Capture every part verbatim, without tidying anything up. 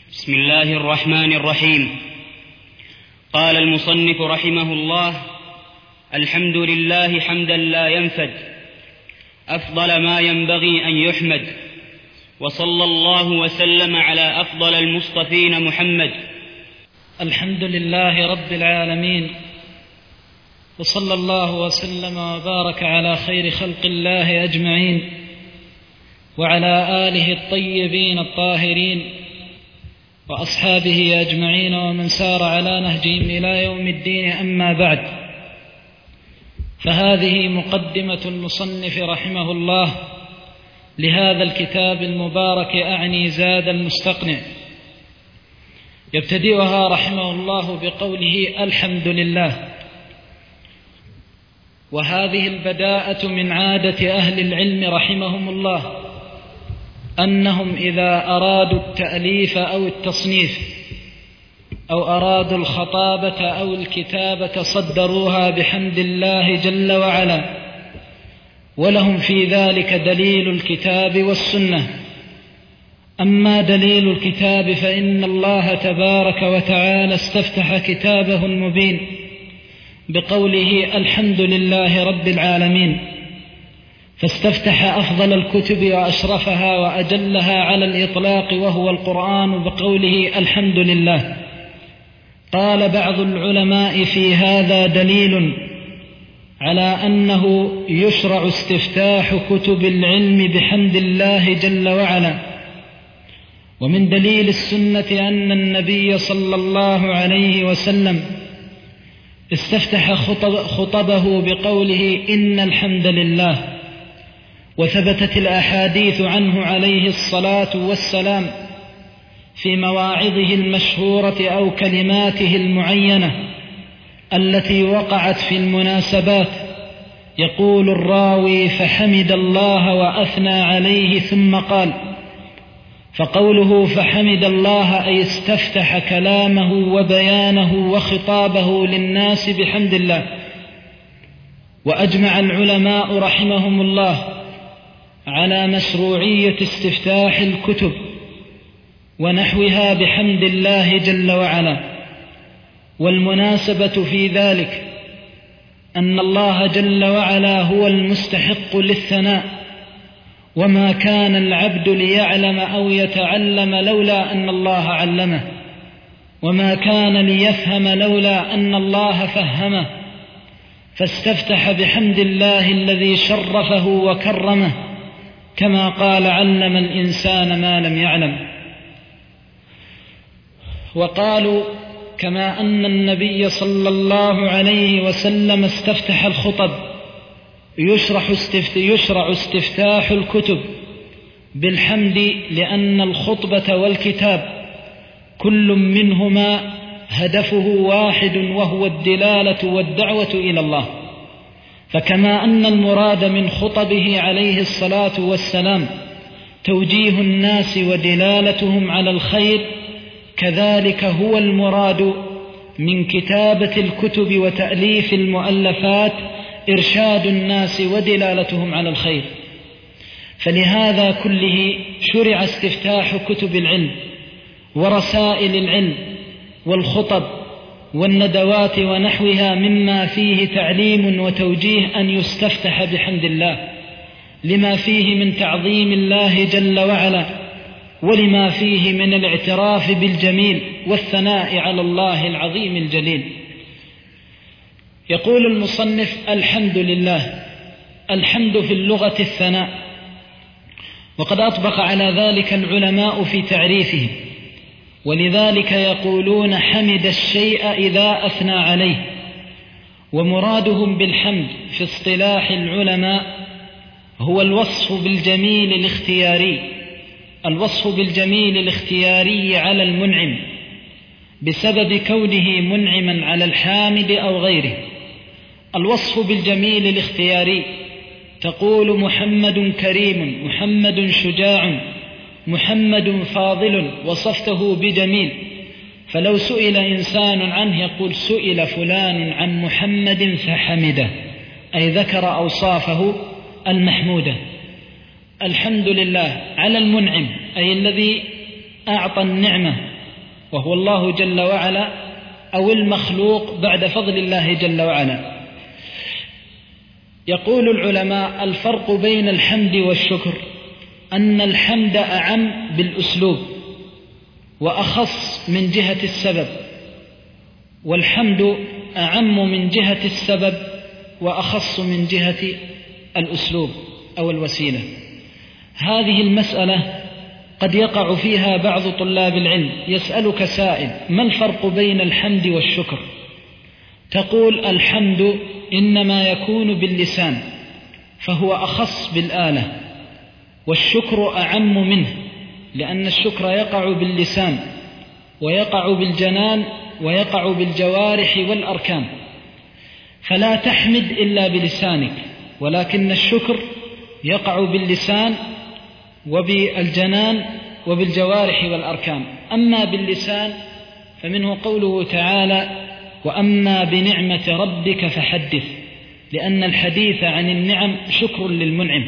بسم الله الرحمن الرحيم. قال المصنف رحمه الله: الحمد لله حمدا لا ينفد، أفضل ما ينبغي أن يحمد، وصلى الله وسلم على أفضل المصطفين محمد. الحمد لله رب العالمين، وصلى الله وسلم وبارك على خير خلق الله أجمعين، وعلى آله الطيبين الطاهرين وأصحابه أجمعين ومن سار على نهجهم إلى يوم الدين. أما بعد، فهذه مقدمة المصنف رحمه الله لهذا الكتاب المبارك، أعني زاد المستقنع. يبتدئها رحمه الله بقوله: الحمد لله. وهذه البداءة من عادة أهل العلم رحمهم الله، أنهم إذا أرادوا التأليف أو التصنيف أو أرادوا الخطابة أو الكتابة صدروها بحمد الله جل وعلا، ولهم في ذلك دليل الكتاب والسنة. أما دليل الكتاب فإن الله تبارك وتعالى استفتح كتابه المبين بقوله: الحمد لله رب العالمين، فاستفتح أفضل الكتب وأشرفها وأجلها على الإطلاق وهو القرآن بقوله: الحمد لله. قال بعض العلماء: في هذا دليل على أنه يشرع استفتاح كتب العلم بحمد الله جل وعلا. ومن دليل السنة أن النبي صلى الله عليه وسلم استفتح خطبه بقوله: إن الحمد لله. وثبتت الأحاديث عنه عليه الصلاة والسلام في مواعظه المشهورة أو كلماته المعينة التي وقعت في المناسبات. يقول الراوي: فحمد الله وأثنى عليه ثم قال. فقوله فحمد الله أي استفتح كلامه وبيانه وخطابه للناس بحمد الله. وأجمع العلماء رحمهم الله على مشروعية استفتاح الكتب ونحوها بحمد الله جل وعلا. والمناسبة في ذلك أن الله جل وعلا هو المستحق للثناء، وما كان العبد ليعلم أو يتعلم لولا أن الله علمه، وما كان ليفهم لولا أن الله فهمه. فاستفتح بحمد الله الذي شرفه وكرمه، كما قال: علم الإنسان ما لم يعلم. وقالوا: كما أن النبي صلى الله عليه وسلم استفتح الخطب، يشرح, استفت يشرع استفتاح الكتب بالحمد، لأن الخطبة والكتاب كل منهما هدفه واحد، وهو الدلالة والدعوة إلى الله. فكما أن المراد من خطبه عليه الصلاة والسلام توجيه الناس ودلالتهم على الخير، كذلك هو المراد من كتابة الكتب وتأليف المؤلفات إرشاد الناس ودلالتهم على الخير. فلهذا كله شرع استفتاح كتب العلم ورسائل العلم والخطب والندوات ونحوها، مما فيه تعليم وتوجيه أن يستفتح بحمد الله، لما فيه من تعظيم الله جل وعلا، ولما فيه من الاعتراف بالجميل والثناء على الله العظيم الجليل. يقول المصنف: الحمد لله. الحمد في اللغة الثناء، وقد أطبق على ذلك العلماء في تعريفه، ولذلك يقولون: حمد الشيء إذا أثنى عليه. ومرادهم بالحمد في اصطلاح العلماء هو الوصف بالجميل الاختياري، الوصف بالجميل الاختياري على المنعم بسبب كونه منعما على الحامد أو غيره. الوصف بالجميل الاختياري: تقول محمد كريم، محمد شجاع، محمد فاضل، وصفته بجميل. فلو سئل إنسان عنه يقول: سئل فلان عن محمد فحمده، أي ذكر أوصافه المحمودة. الحمد لله على المنعم، أي الذي أعطى النعمة وهو الله جل وعلا أو المخلوق بعد فضل الله جل وعلا. يقول العلماء: الفرق بين الحمد والشكر أن الحمد أعم بالأسلوب وأخص من جهة السبب، والحمد أعم من جهة السبب وأخص من جهة الأسلوب أو الوسيلة. هذه المسألة قد يقع فيها بعض طلاب العلم، يسألك سائل: ما الفرق بين الحمد والشكر؟ تقول: الحمد إنما يكون باللسان فهو أخص بالآلة، والشكر أعم منه، لأن الشكر يقع باللسان ويقع بالجنان ويقع بالجوارح والأركان، فلا تحمد إلا بلسانك، ولكن الشكر يقع باللسان وبالجنان وبالجوارح والأركان. أما باللسان فمنه قوله تعالى: وأما بنعمة ربك فحدث، لأن الحديث عن النعم شكر للمنعم.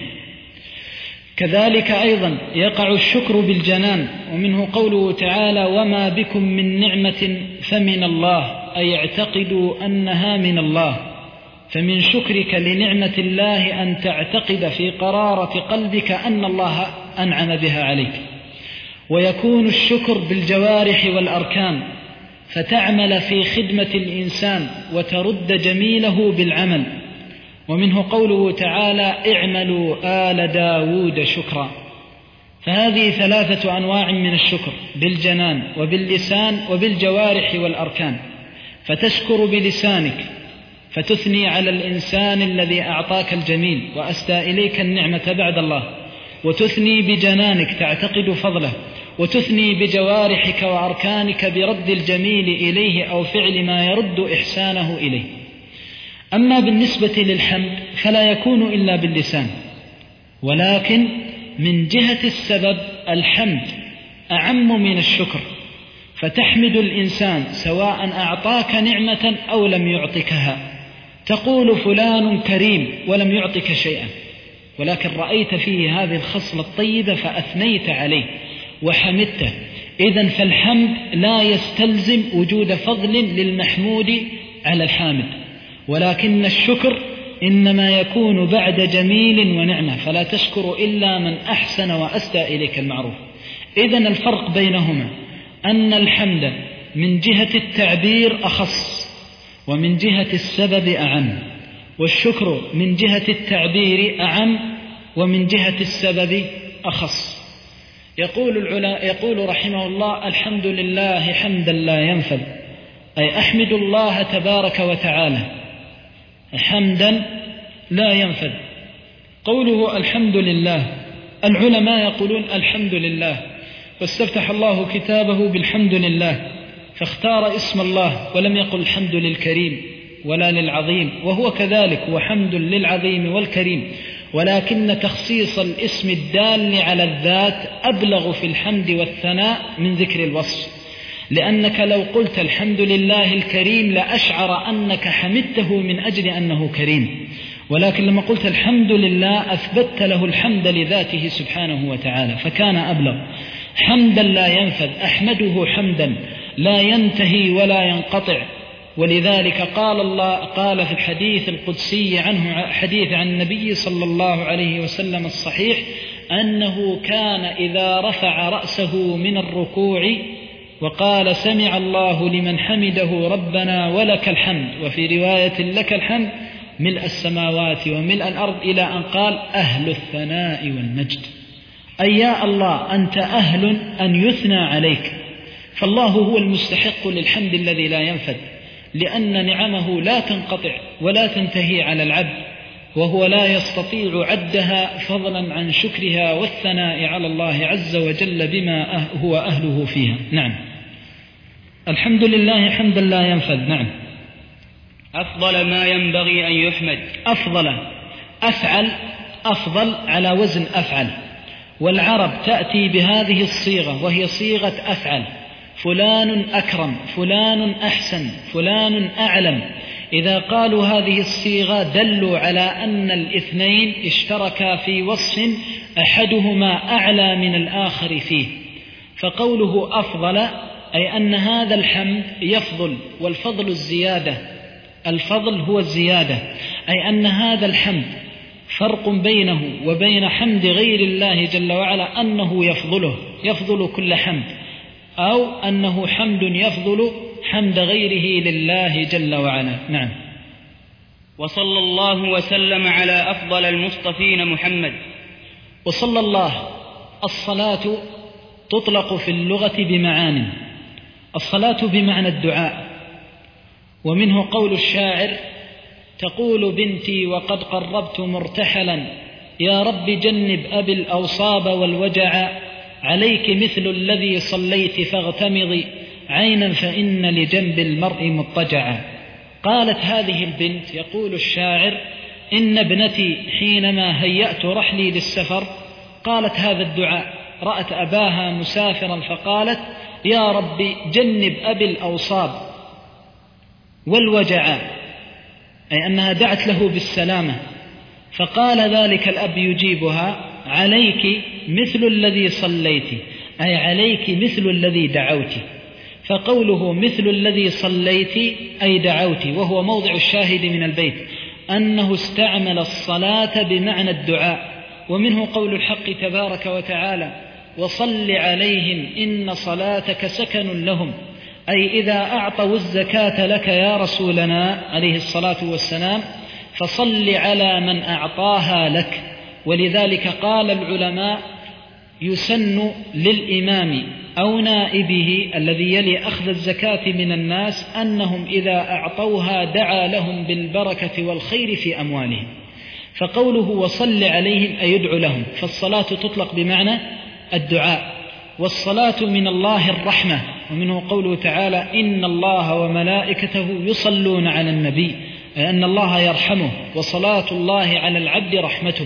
كذلك أيضا يقع الشكر بالجنان، ومنه قوله تعالى: وما بكم من نعمة فمن الله، أي اعتقدوا أنها من الله. فمن شكرك لنعمة الله أن تعتقد في قرارة قلبك أن الله أنعم بها عليك. ويكون الشكر بالجوارح والأركان، فتعمل في خدمة الإنسان وترد جميله بالعمل، ومنه قوله تعالى: اعملوا آل داود شكرا. فهذه ثلاثة أنواع من الشكر: بالجنان وباللسان وبالجوارح والأركان. فتشكر بلسانك فتثني على الإنسان الذي أعطاك الجميل وأسدى إليك النعمة بعد الله، وتثني بجنانك تعتقد فضله، وتثني بجوارحك وأركانك برد الجميل إليه أو فعل ما يرد إحسانه إليه. أما بالنسبة للحمد فلا يكون إلا باللسان، ولكن من جهة السبب الحمد أعم من الشكر، فتحمد الإنسان سواء أعطاك نعمة أو لم يعطكها. تقول: فلان كريم ولم يعطك شيئا، ولكن رأيت فيه هذه الخصلة الطيبة فأثنيت عليه وحمدته. إذن فالحمد لا يستلزم وجود فضل للمحمود على الحامد، ولكن الشكر إنما يكون بعد جميل ونعمة، فلا تشكر إلا من أحسن وأسدى إليك المعروف. إذن الفرق بينهما أن الحمد من جهة التعبير أخص ومن جهة السبب أعم، والشكر من جهة التعبير أعم ومن جهة السبب أخص. يقول العلا يقول رحمه الله: الحمد لله حمدا لا ينفد، أي أحمد الله تبارك وتعالى حمدا لا ينفد. قوله الحمد لله، العلماء يقولون الحمد لله، واستفتح الله كتابه بالحمد لله، فاختار اسم الله ولم يقل الحمد للكريم ولا للعظيم، وهو كذلك، وحمد للعظيم والكريم، ولكن تخصيص الاسم الدال على الذات أبلغ في الحمد والثناء من ذكر الوصف، لأنك لو قلت الحمد لله الكريم لأشعر أنك حمدته من أجل أنه كريم، ولكن لما قلت الحمد لله أثبت له الحمد لذاته سبحانه وتعالى، فكان أبلغ. حمدا لا ينفذ، أحمده حمدا لا ينتهي ولا ينقطع. ولذلك قال الله قال في الحديث القدسي عنه، حديث عن النبي صلى الله عليه وسلم الصحيح، أنه كان إذا رفع رأسه من الركوع وقال سمع الله لمن حمده ربنا ولك الحمد، وفي رواية لك الحمد ملء السماوات وملء الأرض، إلى أن قال أهل الثناء والمجد، أي يا الله أنت أهل أن يثنى عليك. فالله هو المستحق للحمد الذي لا ينفد، لأن نعمه لا تنقطع ولا تنتهي على العبد، وهو لا يستطيع عدها فضلا عن شكرها والثناء على الله عز وجل بما هو أهله فيها. نعم، الحمد لله حمدا لا ينفد. نعم. أفضل ما ينبغي أن يحمد. أفضل، أفعل، أفضل على وزن أفعل، والعرب تأتي بهذه الصيغة وهي صيغة أفعل، فلان أكرم، فلان أحسن، فلان أعلم. إذا قالوا هذه الصيغة دلوا على أن الاثنين اشتركا في وصف أحدهما أعلى من الآخر فيه. فقوله أفضل أي أن هذا الحمد يفضل، والفضل الزيادة، الفضل هو الزيادة، أي أن هذا الحمد فرق بينه وبين حمد غير الله جل وعلا أنه يفضله، يفضل كل حمد، أو أنه حمد يفضل حمد غيره لله جل وعلا. نعم. وصلى الله وسلم على أفضل المصطفين محمد. وصلى الله، الصلاة تطلق في اللغة بمعاني. الصلاة بمعنى الدعاء، ومنه قول الشاعر: تقول بنتي وقد قربت مرتحلا، يا رب جنب أبي الأوصاب والوجع، عليك مثل الذي صليت فاغتمضي عينا فإن لجنب المرء مضطجعا. قالت هذه البنت، يقول الشاعر: إن ابنتي حينما هيأت رحلي للسفر قالت هذا الدعاء، رأت أباها مسافرا فقالت: يا رب جنب أبي الأوصاب والوجع، أي أنها دعت له بالسلامة. فقال ذلك الأب يجيبها: عليك مثل الذي صليت، أي عليك مثل الذي دعوت. فقوله مثل الذي صليت أي دعوت، وهو موضع الشاهد من البيت، أنه استعمل الصلاة بمعنى الدعاء. ومنه قول الحق تبارك وتعالى: وصل عليهم إن صلاتك سكن لهم، أي إذا أعطوا الزكاة لك يا رسولنا عليه الصلاة والسلام فصل على من أعطاها لك. ولذلك قال العلماء: يسن للإمام أو نائبه الذي يلي أخذ الزكاة من الناس أنهم إذا أعطوها دعا لهم بالبركة والخير في أموالهم. فقوله وصل عليهم أي يدعو لهم، فالصلاة تطلق بمعنى الدعاء. والصلاة من الله الرحمة، ومنه قوله تعالى: إن الله وملائكته يصلون على النبي، أي أن الله يرحمه، وصلاة الله على العبد رحمته.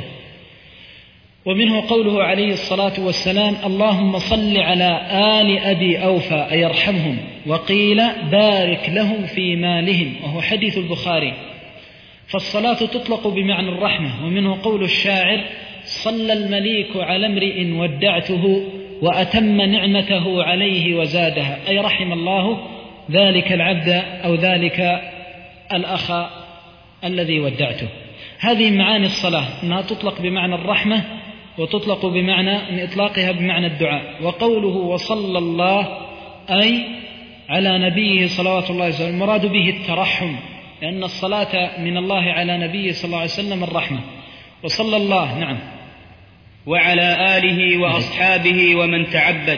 ومنه قوله عليه الصلاة والسلام: اللهم صل على آل أبي أوفى، أي يرحمهم. وقيل بارك لهم في مالهم، وهو حديث البخاري. فالصلاة تطلق بمعنى الرحمة. ومنه قول الشاعر: صلى المليك على امرئ ودعته وأتم نعمته عليه وزادها، أي رحم الله ذلك العبد أو ذلك الأخ الذي ودعته. هذه معاني الصلاة، أنها تطلق بمعنى الرحمة، وتطلق بمعنى من إطلاقها بمعنى الدعاء. وقوله وصلى الله أي على نبيه صلوات الله عليه وسلم، المراد به الترحم، لأن الصلاة من الله على نبيه صلى الله عليه وسلم الرحمة. وصلى الله. نعم. وعلى آله وأصحابه ومن تعبد.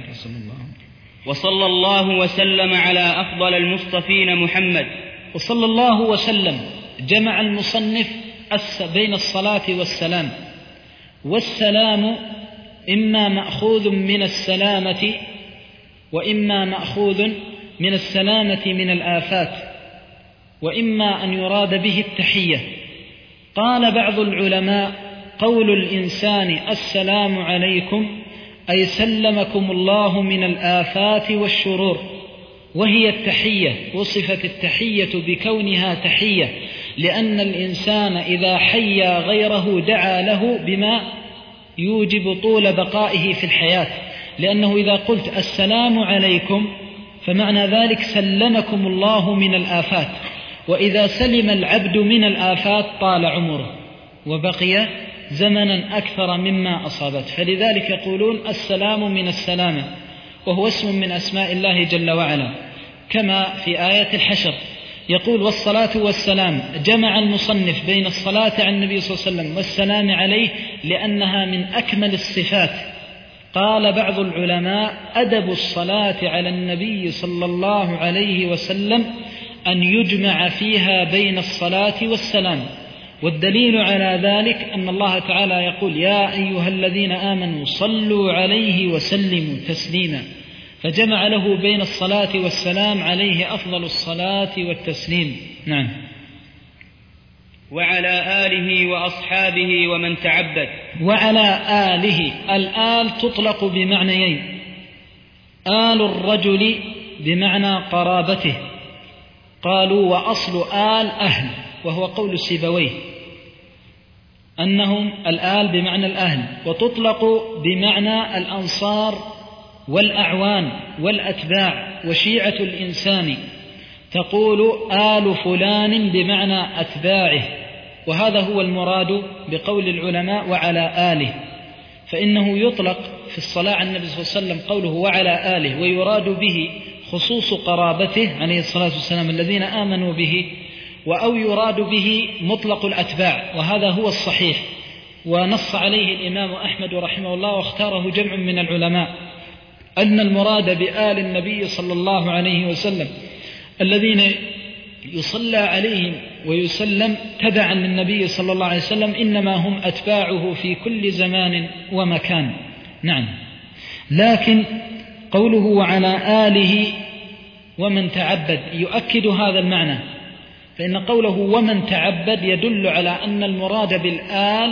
وصلى الله وسلم على أفضل المصطفين محمد. وصلى الله وسلم، جمع المصنف بين الصلاة والسلام. والسلام إما مأخوذ من السلامة، وإما مأخوذ من السلامة من الآفات، وإما أن يراد به التحية. قال بعض العلماء: قول الإنسان السلام عليكم أي سلمكم الله من الآفات والشرور، وهي التحية. وصفت التحية بكونها تحية، لأن الإنسان إذا حيا غيره دعا له بما يوجب طول بقائه في الحياة، لأنه إذا قلت السلام عليكم فمعنى ذلك سلمكم الله من الآفات، وإذا سلم العبد من الآفات طال عمره وبقي زمنا أكثر مما أصابت. فلذلك يقولون السلام من السلامة، وهو اسم من أسماء الله جل وعلا، كما في آية الحشر يقول: والصلاة والسلام. جمع المصنف بين الصلاة على النبي صلى الله عليه وسلم والسلام عليه لأنها من أكمل الصفات. قال بعض العلماء: أدب الصلاة على النبي صلى الله عليه وسلم أن يجمع فيها بين الصلاة والسلام. والدليل على ذلك أن الله تعالى يقول: يا أيها الذين آمنوا صلوا عليه وسلموا تسليما، فجمع له بين الصلاة والسلام عليه أفضل الصلاة والتسليم. نعم. وعلى آله وأصحابه ومن تعبد. وعلى آله، الآل تطلق بمعنيين: آل الرجل بمعنى قرابته، قالوا وأصل آل أهل، وهو قول سيبويه أنهم الآل بمعنى الأهل. وتطلق بمعنى الأنصار والأعوان والأتباع وشيعة الإنسان تقول آل فلان بمعنى أتباعه، وهذا هو المراد بقول العلماء وعلى آله، فإنه يطلق في الصلاة على النبي صلى الله عليه وسلم قوله وعلى آله، ويراد به خصوص قرابته عليه الصلاة والسلام الذين آمنوا به، أو يراد به مطلق الأتباع، وهذا هو الصحيح، ونص عليه الإمام أحمد رحمه الله واختاره جمع من العلماء أن المراد بآل النبي صلى الله عليه وسلم الذين يصلى عليهم ويسلم تبعا للنبي صلى الله عليه وسلم إنما هم أتباعه في كل زمان ومكان. نعم. لكن قوله وعلى آله ومن تعبد يؤكد هذا المعنى، فإن قوله ومن تعبد يدل على أن المراد بالآل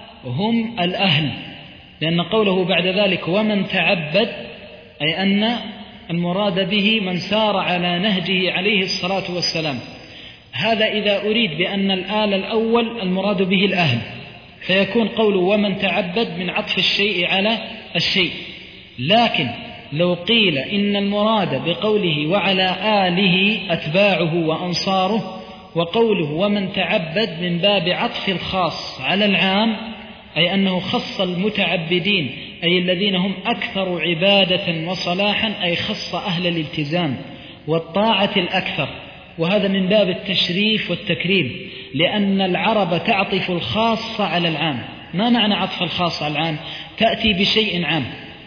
هم الأهل، لأن قوله بعد ذلك ومن تعبد أي أن المراد به من سار على نهجه عليه الصلاة والسلام. هذا إذا أريد بأن الآل الأول المراد به الأهل، فيكون قوله ومن تعبد من عطف الشيء على الشيء. لكن لو قيل إن المراد بقوله وعلى آله أتباعه وأنصاره، وقوله ومن تعبد من باب عطف الخاص على العام، أي أنه خص المتعبدين أي الذين هم أكثر عبادة وصلاحا، أي خص أهل الالتزام والطاعة الأكثر، وهذا من باب التشريف والتكريم، لأن العرب تعطف الخاص على العام. ما معنى عطف الخاص على العام؟ تأتي بشيء عام،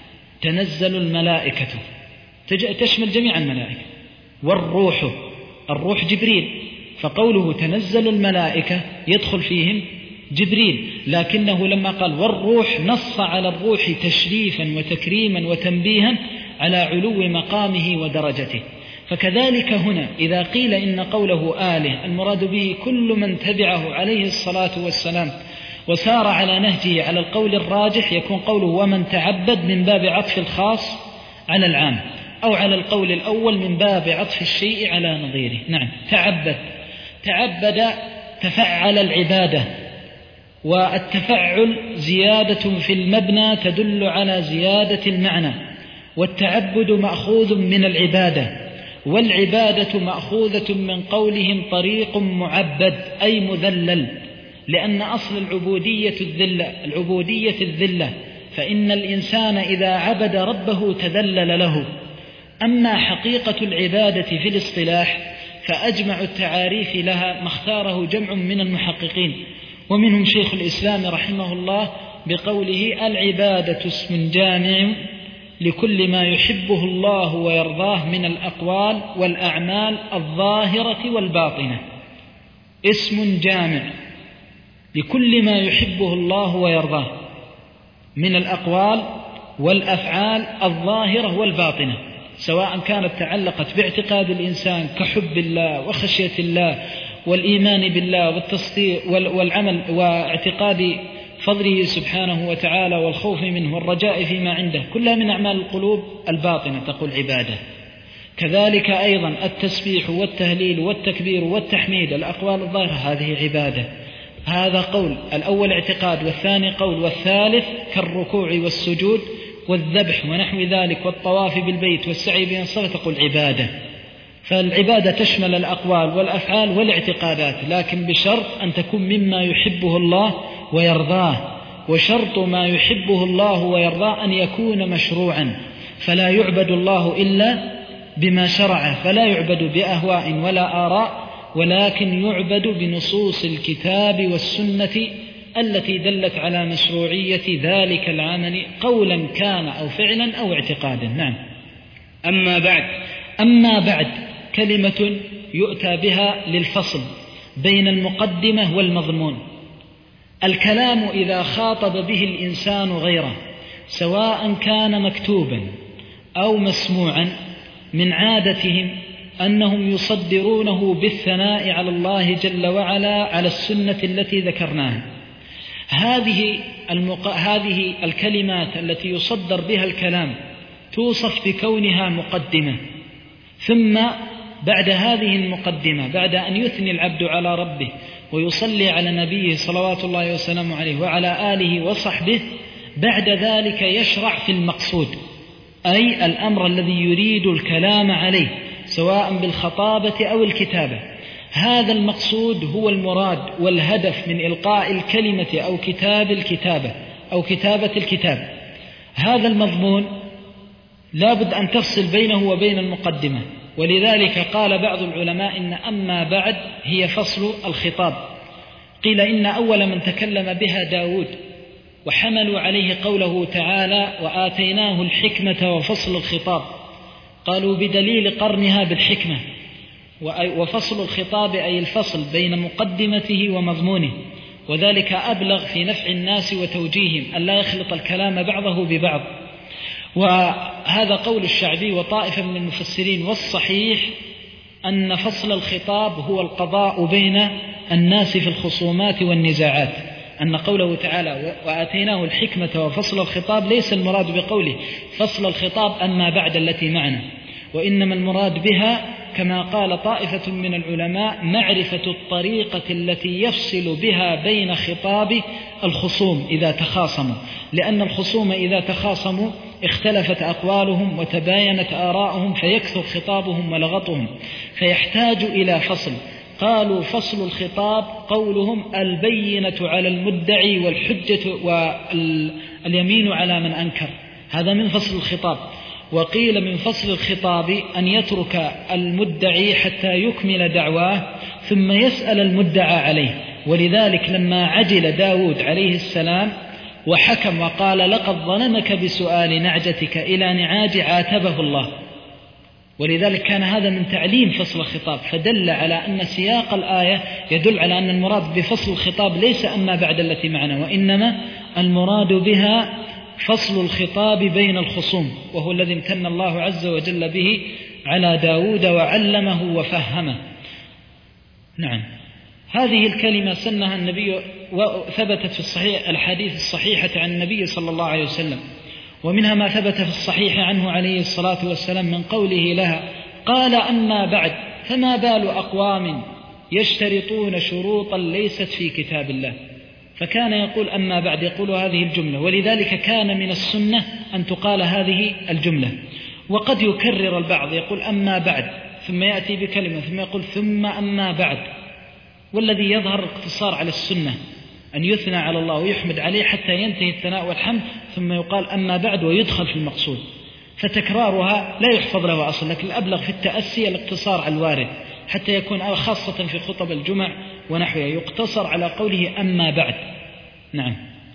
تنزل الملائكة تشمل جميع الملائكة، والروح، الروح جبريل، فقوله تنزل الملائكة يدخل فيهم جبريل، لكنه لما قال والروح نص على الروح تشريفا وتكريما وتنبيها على علو مقامه ودرجته. فكذلك هنا إذا قيل إن قوله آله المراد به كل من تبعه عليه الصلاة والسلام وسار على نهجه على القول الراجح، يكون قوله ومن تعبد من باب عطف الخاص على العام، أو على القول الأول من باب عطف الشيء على نظيره. نعم. تعبد، تعبد تفعل العبادة، والتفعل زيادة في المبنى تدل على زيادة المعنى، والتعبد مأخوذ من العبادة، والعبادة مأخوذة من قولهم طريق معبد أي مذلل، لأن أصل العبودية الذلة، العبودية الذلة، فإن الإنسان إذا عبد ربه تذلل له. أما حقيقة العبادة في الاصطلاح فأجمع التعاريف لها ما اختاره جمع من المحققين، ومنهم شيخ الإسلام رحمه الله بقوله العبادة اسم جامع لكل ما يحبه الله ويرضاه من الأقوال والأعمال الظاهرة والباطنة. اسم جامع لكل ما يحبه الله ويرضاه من الأقوال والأفعال الظاهرة والباطنة، سواء كانت تعلقت باعتقاد الإنسان كحب الله وخشية الله والإيمان بالله والتصديق والعمل واعتقاد فضله سبحانه وتعالى والخوف منه والرجاء فيما عنده، كلها من أعمال القلوب الباطنة تقول عبادة. كذلك أيضا التسبيح والتهليل والتكبير والتحميد الأقوال الظاهرة هذه عبادة. هذا قول الأول اعتقاد، والثاني قول، والثالث كالركوع والسجود والذبح ونحو ذلك والطواف بالبيت والسعي بين الصلاة تقول عبادة. فالعبادة تشمل الأقوال والأفعال والاعتقادات، لكن بشرط أن تكون مما يحبه الله ويرضاه، وشرط ما يحبه الله ويرضاه أن يكون مشروعا، فلا يعبد الله إلا بما شرعه، فلا يعبد بأهواء ولا آراء، ولكن يعبد بنصوص الكتاب والسنة التي دلت على مشروعية ذلك العمل قولا كان أو فعلا أو اعتقادا. نعم. أما بعد أما بعد كلمة يؤتى بها للفصل بين المقدمة والمضمون. الكلام إذا خاطب به الإنسان غيره سواء كان مكتوبا أو مسموعا، من عادتهم أنهم يصدرونه بالثناء على الله جل وعلا على السنة التي ذكرناها. هذه, المق... هذه الكلمات التي يصدر بها الكلام توصف بكونها مقدمة، ثم بعد هذه المقدمة بعد أن يثني العبد على ربه ويصلي على نبيه صلوات الله وسلامه عليه وعلى آله وصحبه، بعد ذلك يشرع في المقصود، أي الأمر الذي يريد الكلام عليه سواء بالخطابة أو الكتابة. هذا المقصود هو المراد والهدف من إلقاء الكلمة أو كتاب الكتابة أو كتابة الكتاب. هذا المضمون لا بد أن تفصل بينه وبين المقدمة، ولذلك قال بعض العلماء إن أما بعد هي فصل الخطاب. قيل إن أول من تكلم بها داود، وحملوا عليه قوله تعالى وآتيناه الحكمة وفصل الخطاب، قالوا بدليل قرنها بالحكمة، وفصل الخطاب أي الفصل بين مقدمته ومضمونه، وذلك أبلغ في نفع الناس وتوجيههم أن لا يخلط الكلام بعضه ببعض. وهذا قول الشعبي وطائفة من المفسرين، والصحيح أن فصل الخطاب هو القضاء بين الناس في الخصومات والنزاعات، أن قوله تعالى وآتيناه الحكمة وفصل الخطاب ليس المراد بقوله فصل الخطاب أما بعد التي معنا، وإنما المراد بها كما قال طائفة من العلماء معرفة الطريقة التي يفصل بها بين خطاب الخصوم إذا تخاصموا، لأن الخصوم إذا تخاصموا اختلفت أقوالهم وتباينت آراؤهم فيكثر خطابهم ولغطهم، فيحتاج إلى فصل. قالوا فصل الخطاب قولهم البينة على المدعي والحجة واليمين على من أنكر، هذا من فصل الخطاب. وقيل من فصل الخطاب أن يترك المدعي حتى يكمل دعواه ثم يسأل المدعى عليه. ولذلك لما عجل داود عليه السلام وحكم وقال لقد ظلمك بسؤال نعجتك إلى نعاج عاتبه الله، ولذلك كان هذا من تعليم فصل الخطاب، فدل على أن سياق الآية يدل على أن المراد بفصل الخطاب ليس أما بعد التي معنا، وإنما المراد بها فصل الخطاب بين الخصوم، وهو الذي امتن الله عز وجل به على داود وعلمه وفهمه. نعم، هذه الكلمة سنها النبي وثبتت في الصحيح الحديث الصحيحة عن النبي صلى الله عليه وسلم، ومنها ما ثبت في الصحيح عنه عليه الصلاة والسلام من قوله لها قال أما بعد فما بال أقوام يشترطون شروطا ليست في كتاب الله، فكان يقول أما بعد يقول هذه الجملة، ولذلك كان من السنة أن تقال هذه الجملة. وقد يكرر البعض يقول أما بعد ثم يأتي بكلمة ثم يقول ثم أما بعد، والذي يظهر اقتصار على السنة أن يثنى على الله ويحمد عليه حتى ينتهي الثناء والحمد ثم يقال أما بعد ويدخل في المقصود، فتكرارها لا يحفظ له أصل، لكن الأبلغ في التأسي الاقتصار على الوارد حتى يكون خاصة في خطب الجمع ونحوها يقتصر على قوله أما بعد. نعم.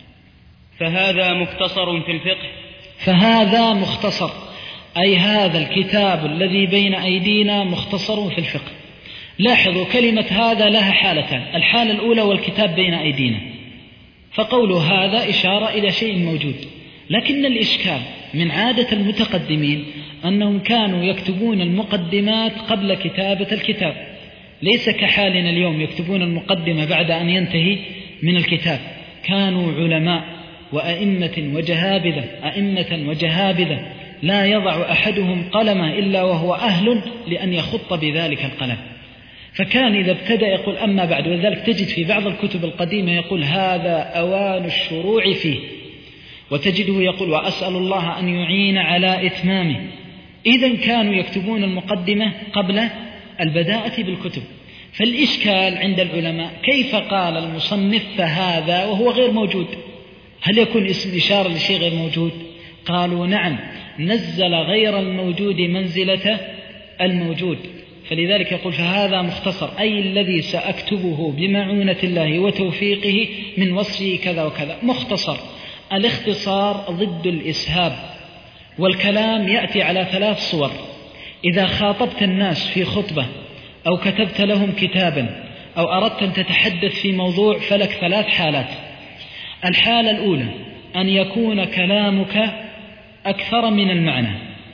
فهذا مختصر في الفقه. فهذا مختصر أي هذا الكتاب الذي بين أيدينا مختصر في الفقه. لاحظوا كلمة هذا لها حالتان، الحالة الأولى والكتاب بين أيدينا، فقول هذا إشارة إلى شيء موجود، لكن الإشكال من عادة المتقدمين أنهم كانوا يكتبون المقدمات قبل كتابة الكتاب، ليس كحالنا اليوم يكتبون المقدمة بعد أن ينتهي من الكتاب. كانوا علماء وأئمة وجهابذة أئمة وجهابذة لا يضع أحدهم قلمه إلا وهو أهل لأن يخط بذلك القلم، فكان إذا ابتدأ يقول أما بعد، وذلك تجد في بعض الكتب القديمة يقول هذا أوان الشروع فيه، وتجده يقول وأسأل الله أن يعين على إتمامه. إذن كانوا يكتبون المقدمة قبل البداءة بالكتب. فالإشكال عند العلماء كيف قال المصنف فهذا وهو غير موجود؟ هل يكون اسم إشارة لشيء غير موجود؟ قالوا نعم، نزل غير الموجود منزلة الموجود، فلذلك يقول فهذا مختصر أي الذي سأكتبه بمعونة الله وتوفيقه من وصفه كذا وكذا. مختصر، الاختصار ضد الإسهاب، والكلام يأتي على ثلاث صور. إذا خاطبت الناس في خطبة أو كتبت لهم كتابا أو أردت أن تتحدث في موضوع فلك ثلاث حالات. الحالة الأولى أن يكون كلامك أكثر من المعنى،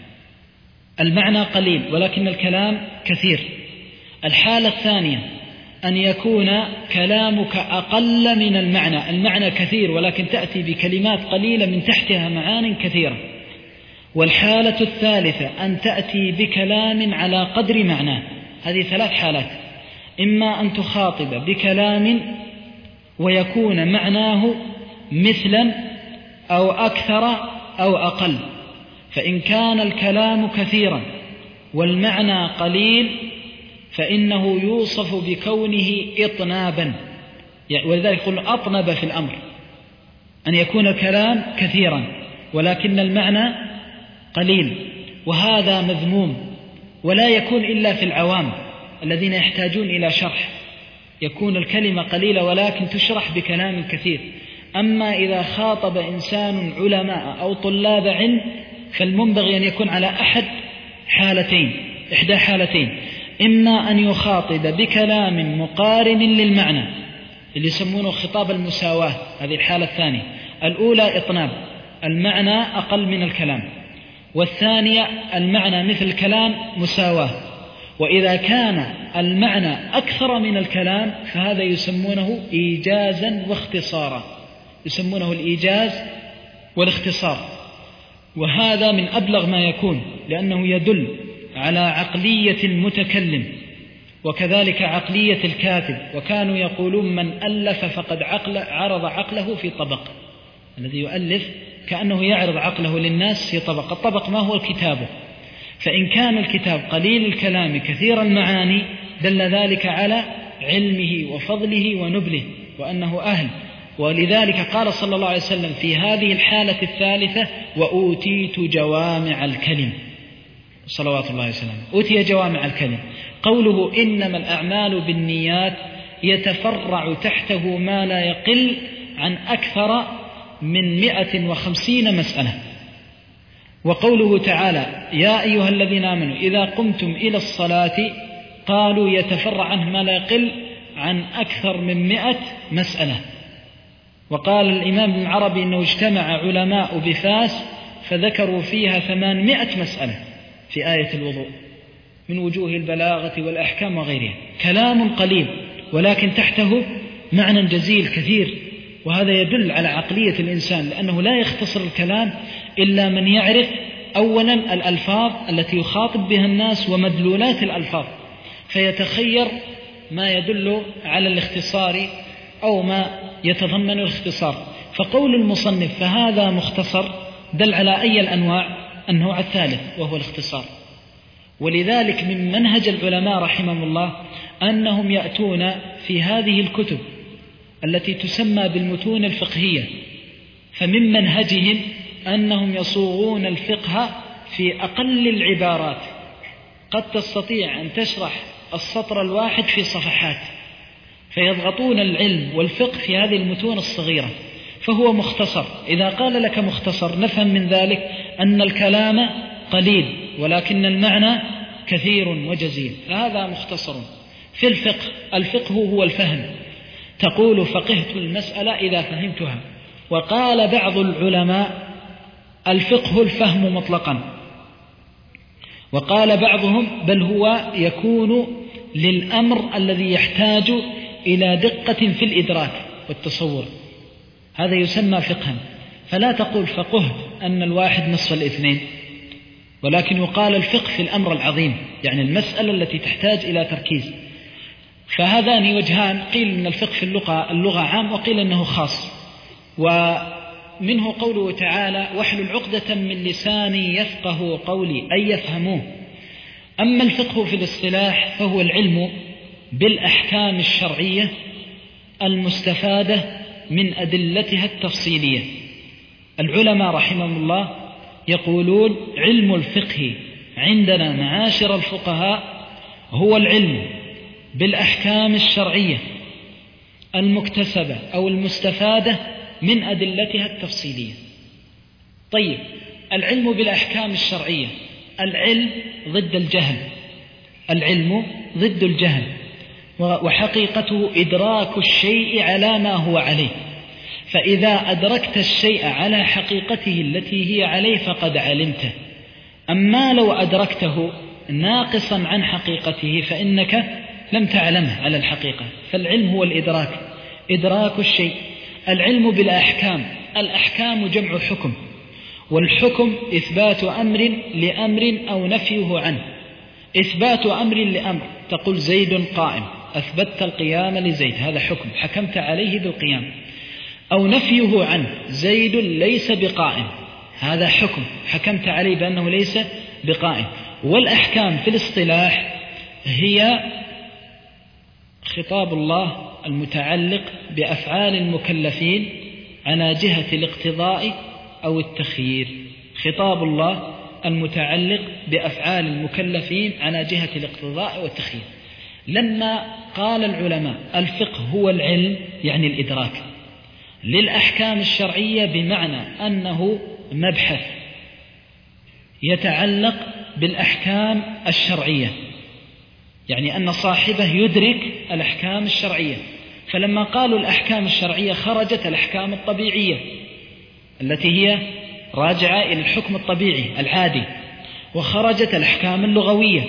المعنى قليل ولكن الكلام كثير. الحالة الثانية أن يكون كلامك أقل من المعنى، المعنى كثير ولكن تأتي بكلمات قليلة من تحتها معان كثيرة. والحالة الثالثة أن تأتي بكلام على قدر معناه. هذه ثلاث حالات، إما أن تخاطب بكلام ويكون معناه مثلا أو أكثر أو أقل، فإن كان الكلام كثيرا والمعنى قليل فإنه يوصف بكونه إطنابا، ولذلك يقول أطنب في الأمر، أن يكون الكلام كثيرا ولكن المعنى قليل، وهذا مذموم، ولا يكون إلا في العوام الذين يحتاجون إلى شرح، يكون الكلمة قليلة ولكن تشرح بكلام كثير. أما إذا خاطب إنسان علماء أو طلاب علم فالمنبغي أن يكون على أحد حالتين، إحدى حالتين، إما أن يخاطب بكلام مقارن للمعنى اللي يسمونه خطاب المساواة، هذه الحالة الثانية. الأولى إطناب، المعنى أقل من الكلام، والثانية المعنى مثل الكلام مساواة. وإذا كان المعنى أكثر من الكلام فهذا يسمونه إيجازا واختصارا، يسمونه الإيجاز والاختصار، وهذا من أبلغ ما يكون لأنه يدل على عقلية المتكلم وكذلك عقلية الكاتب. وكانوا يقولون من ألف فقد عقل عرض عقله في طبق، الذي يؤلف كأنه يعرض عقله للناس في طبق، الطبق ما هو كتابه. فإن كان الكتاب قليل الكلام كثير المعاني دل ذلك على علمه وفضله ونبله وأنه أهل. ولذلك قال صلى الله عليه وسلم في هذه الحالة الثالثة: وأوتيت جوامع الكلم، صلوات الله وسلامه، أوتي جوامع الكلم. قوله إنما الأعمال بالنيات يتفرع تحته ما لا يقل عن أكثر من مئة وخمسين مسألة. وقوله تعالى: يا أيها الذين آمنوا إذا قمتم إلى الصلاة، قالوا يتفرع عنه ما لا يقل عن أكثر من مئة مسألة. وقال الإمام ابن العربي إنه اجتمع علماء بفاس فذكروا فيها ثمانمائة مسألة في آية الوضوء من وجوه البلاغة والأحكام وغيرها. كلام قليل ولكن تحته معنى جزيل كثير، وهذا يدل على عقلية الإنسان، لأنه لا يختصر الكلام إلا من يعرف أولا الألفاظ التي يخاطب بها الناس ومدلولات الألفاظ، فيتخير ما يدل على الاختصار أو ما يتضمن الاختصار. فقول المصنف فهذا مختصر دل على أي الأنواع؟ النوع الثالث وهو الاختصار. ولذلك من منهج العلماء رحمهم الله أنهم يأتون في هذه الكتب التي تسمى بالمتون الفقهية، فمن منهجهم أنهم يصوغون الفقه في أقل العبارات، قد تستطيع أن تشرح السطر الواحد في صفحات، فيضغطون العلم والفقه في هذه المتون الصغيرة، فهو مختصر. إذا قال لك مختصر نفهم من ذلك أن الكلام قليل ولكن المعنى كثير وجزيل، فهذا مختصر. في الفقه، الفقه هو الفهم، تقول فقهت المسألة إذا فهمتها. وقال بعض العلماء الفقه الفهم مطلقا، وقال بعضهم بل هو يكون للأمر الذي يحتاج إلى دقة في الإدراك والتصور، هذا يسمى فقها. فلا تقول فقهت أن الواحد نصف الاثنين، ولكن يقال الفقه في الأمر العظيم، يعني المسألة التي تحتاج إلى تركيز. فهذان وجهان، قيل أن الفقه في اللغة, اللغة عام، وقيل أنه خاص. ومنه قوله تعالى: واحلل عقدة من لساني يفقه قولي، أي يفهموه. أما الفقه في الاصطلاح فهو العلم بالأحكام الشرعية المستفادة من أدلتها التفصيلية. العلماء رحمهم الله يقولون علم الفقه عندنا معاشر الفقهاء هو العلم بالأحكام الشرعية المكتسبة أو المستفادة من أدلتها التفصيلية. طيب، العلم بالأحكام الشرعية، العلم ضد الجهل، العلم ضد الجهل، وحقيقته إدراك الشيء على ما هو عليه. فإذا أدركت الشيء على حقيقته التي هي عليه فقد علمته. أما لو أدركته ناقصا عن حقيقته فإنك لم تعلمه على الحقيقة. فالعلم هو الإدراك، إدراك الشيء. العلم بالأحكام، الأحكام جمع حكم، والحكم إثبات أمر لأمر أو نفيه عنه. إثبات أمر لأمر، تقول زيد قائم، أثبتت القيام لزيد، هذا حكم، حكمت عليه بالقيام. أو نفيه عنه، زيد ليس بقائم، هذا حكم حكمت عليه بأنه ليس بقائم. والأحكام في الاصطلاح هي خطاب الله المتعلق بأفعال المكلفين على جهة الاقتضاء أو التخيير. خطاب الله المتعلق بأفعال المكلفين على جهة الاقتضاء والتخيير. لما قال العلماء الفقه هو العلم يعني الإدراك للأحكام الشرعية، بمعنى أنه مبحث يتعلق بالأحكام الشرعية، يعني أن صاحبه يدرك الأحكام الشرعية. فلما قالوا الأحكام الشرعية خرجت الأحكام الطبيعية التي هي راجعة إلى الحكم الطبيعي العادي، وخرجت الأحكام اللغوية،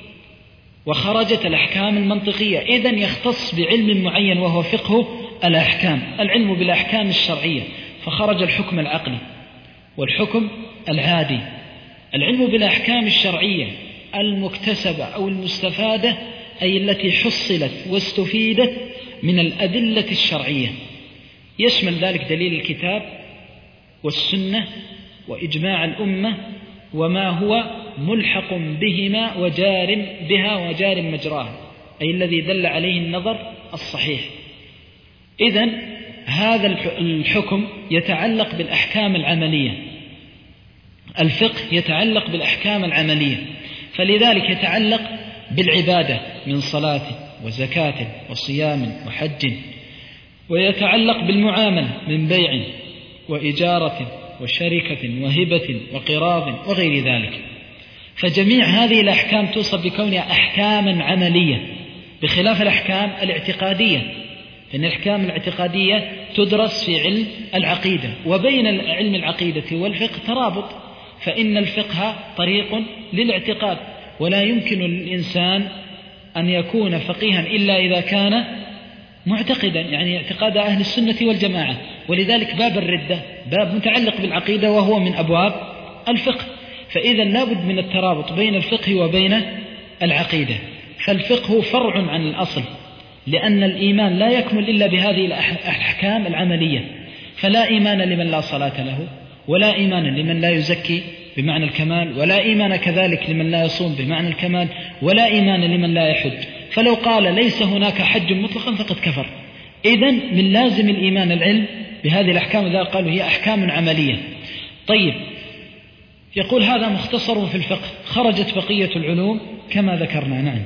وخرجت الأحكام المنطقية. إذن يختص بعلم معين وهو فقه الأحكام، العلم بالأحكام الشرعية، فخرج الحكم العقلي والحكم العادي. العلم بالأحكام الشرعية المكتسبة أو المستفادة، أي التي حصلت واستفيدت من الأدلة الشرعية، يشمل ذلك دليل الكتاب والسنة وإجماع الأمة وما هو ملحق بهما وجار بها وجار مجراها، أي الذي دل عليه النظر الصحيح. إذن هذا الحكم يتعلق بالأحكام العملية، الفقه يتعلق بالأحكام العملية، فلذلك يتعلق بالعبادة من صلاة وزكاة وصيام وحج، ويتعلق بالمعاملة من بيع وإجارة وشركة وهبة وقراض وغير ذلك. فجميع هذه الأحكام توصف بكونها أحكاما عملية، بخلاف الأحكام الاعتقادية، فإن الأحكام الاعتقادية تدرس في علم العقيدة، وبين علم العقيدة والفقه ترابط، فإن الفقه طريق للاعتقاد، ولا يمكن للإنسان أن يكون فقيها إلا إذا كان معتقدا، يعني اعتقاد أهل السنة والجماعة. ولذلك باب الردة باب متعلق بالعقيدة وهو من أبواب الفقه، فإذا لابد من الترابط بين الفقه وبين العقيدة. فالفقه فرع عن الأصل، لأن الإيمان لا يكمل إلا بهذه الأحكام العملية، فلا إيمان لمن لا صلاة له، ولا إيمان لمن لا يزكي بمعنى الكمال، ولا إيمان كذلك لمن لا يصوم بمعنى الكمال، ولا إيمان لمن لا يحج. فلو قال ليس هناك حج مطلقا فقد كفر. إذن من لازم الإيمان العلم بهذه الأحكام، إذا قالوا هي أحكام عملية. طيب، يقول هذا مختصر في الفقه، خرجت بقية العلوم كما ذكرنا. نعم.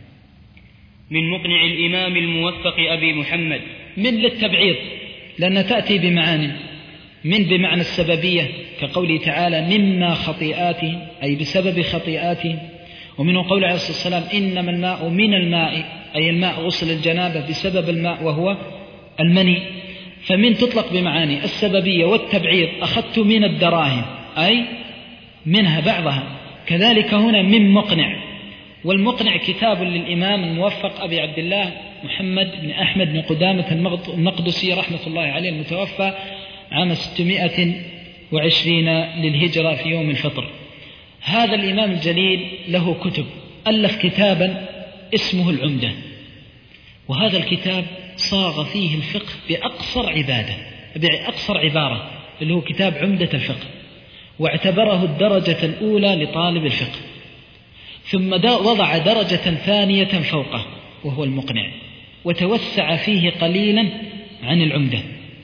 من مقنع الإمام الموفق أبي محمد. من للتبعيض، لأن تأتي بمعاني. من بمعنى السببية، كقوله تعالى مما خطيئاتهم، أي بسبب خطيئاتهم. ومنه قول عليه الصلاة والسلام إنما الماء من الماء، أي الماء غسل الجنابة بسبب الماء وهو المني. فمن تطلق بمعاني السببية والتبعيض. أخذت من الدراهم، أي منها بعضها. كذلك هنا من مقنع، والمقنع كتاب للإمام الموفق أبي عبد الله محمد بن أحمد بن قدامة المقدسي رحمة الله عليه، المتوفى عام ستمائة وعشرين للهجرة في يوم الفطر. هذا الإمام الجليل له كتب، ألف كتابا اسمه العمدة، وهذا الكتاب صاغ فيه الفقه بأقصر عبادة بأقصر عبارة، اللي هو كتاب عمدة الفقه، واعتبره الدرجة الأولى لطالب الفقه، ثم وضع درجة ثانية فوقه وهو المقنع، وتوسع فيه قليلا عن العمدة،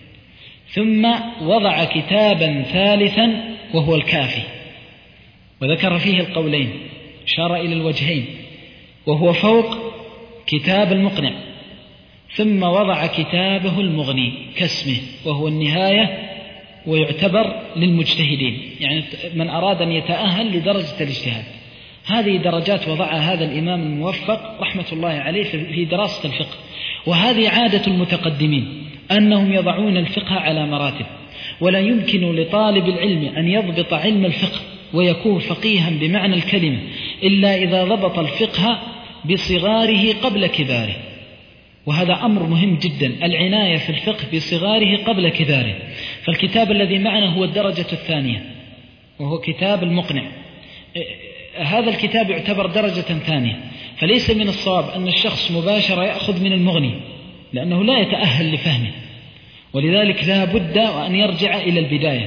ثم وضع كتابا ثالثا وهو الكافي، وذكر فيه القولين، أشار إلى الوجهين، وهو فوق كتاب المقنع. ثم وضع كتابه المغني كاسمه وهو النهاية، ويعتبر للمجتهدين، يعني من أراد أن يتأهل لدرجة الاجتهاد. هذه درجات وضعها هذا الإمام الموفق رحمة الله عليه في دراسة الفقه. وهذه عادة المتقدمين أنهم يضعون الفقه على مراتب، ولا يمكن لطالب العلم أن يضبط علم الفقه ويكون فقيها بمعنى الكلمة إلا إذا ضبط الفقه بصغاره قبل كباره. وهذا أمر مهم جدا، العناية في الفقه بصغاره قبل كباره. فالكتاب الذي معنا هو الدرجة الثانية، وهو كتاب المقنع. هذا الكتاب يعتبر درجة ثانية، فليس من الصواب أن الشخص مباشرة يأخذ من المغني، لأنه لا يتأهل لفهمه، ولذلك لا بد أن يرجع إلى البداية.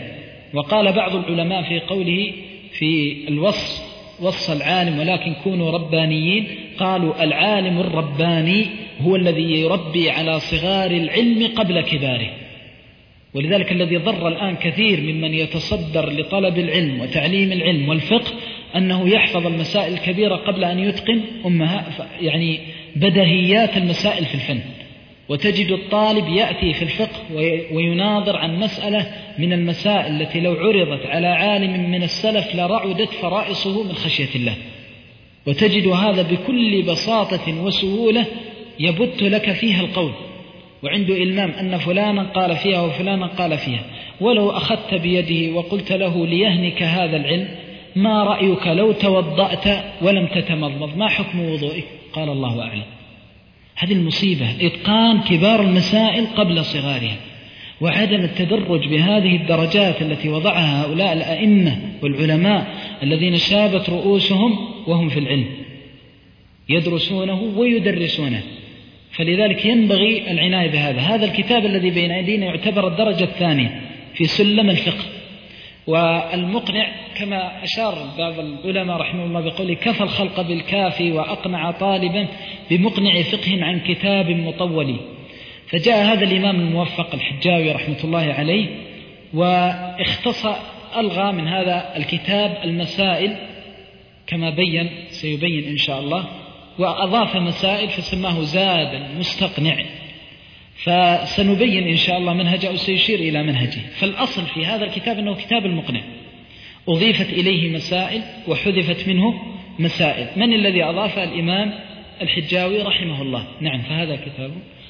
وقال بعض العلماء في قوله في الوصف وصف العالم ولكن كونوا ربانيين، قالوا العالم الرباني هو الذي يربي على صغار العلم قبل كباره. ولذلك الذي ضر الآن كثير ممن يتصدر لطلب العلم وتعليم العلم والفقه أنه يحفظ المسائل الكبيرة قبل أن يتقن أمها يعني بدهيات المسائل في الفن. وتجد الطالب يأتي في الفقه ويناظر عن مسألة من المسائل التي لو عرضت على عالم من السلف لرعدت فرائصه من خشية الله، وتجد هذا بكل بساطة وسهولة يبت لك فيها القول، وعنده إلمام أن فلانا قال فيها وفلانا قال فيها. ولو أخذت بيده وقلت له ليهنك هذا العلم ما رأيك لو توضأت ولم تتمضمض ما حكم وضوئك؟ قال الله أعلم. هذه المصيبة، إتقان كبار المسائل قبل صغارها، وعدم التدرج بهذه الدرجات التي وضعها هؤلاء الأئمة والعلماء الذين شابت رؤوسهم وهم في العلم يدرسونه ويدرسونه. فلذلك ينبغي العناية بهذا. هذا الكتاب الذي بين أيدينا يعتبر الدرجة الثانية في سلم الفقه. والمقنع كما أشار بعض العلماء رحمه الله بقوله كفى الخلق بالكافي وأقنع طالبا بمقنع فقه عن كتاب مطول. فجاء هذا الإمام الموفق الحجاوي رحمة الله عليه واختص ألغى من هذا الكتاب المسائل كما بين سيبين إن شاء الله، وأضاف مسائل فسماه زاد المستقنع. فسنبين إن شاء الله منهجه وسيشير إلى منهجه. فالأصل في هذا الكتاب أنه كتاب المقنع، أضيفت إليه مسائل وحذفت منه مسائل. من الذي أضاف؟ الإمام الحجاوي رحمه الله. نعم. فهذا كتابه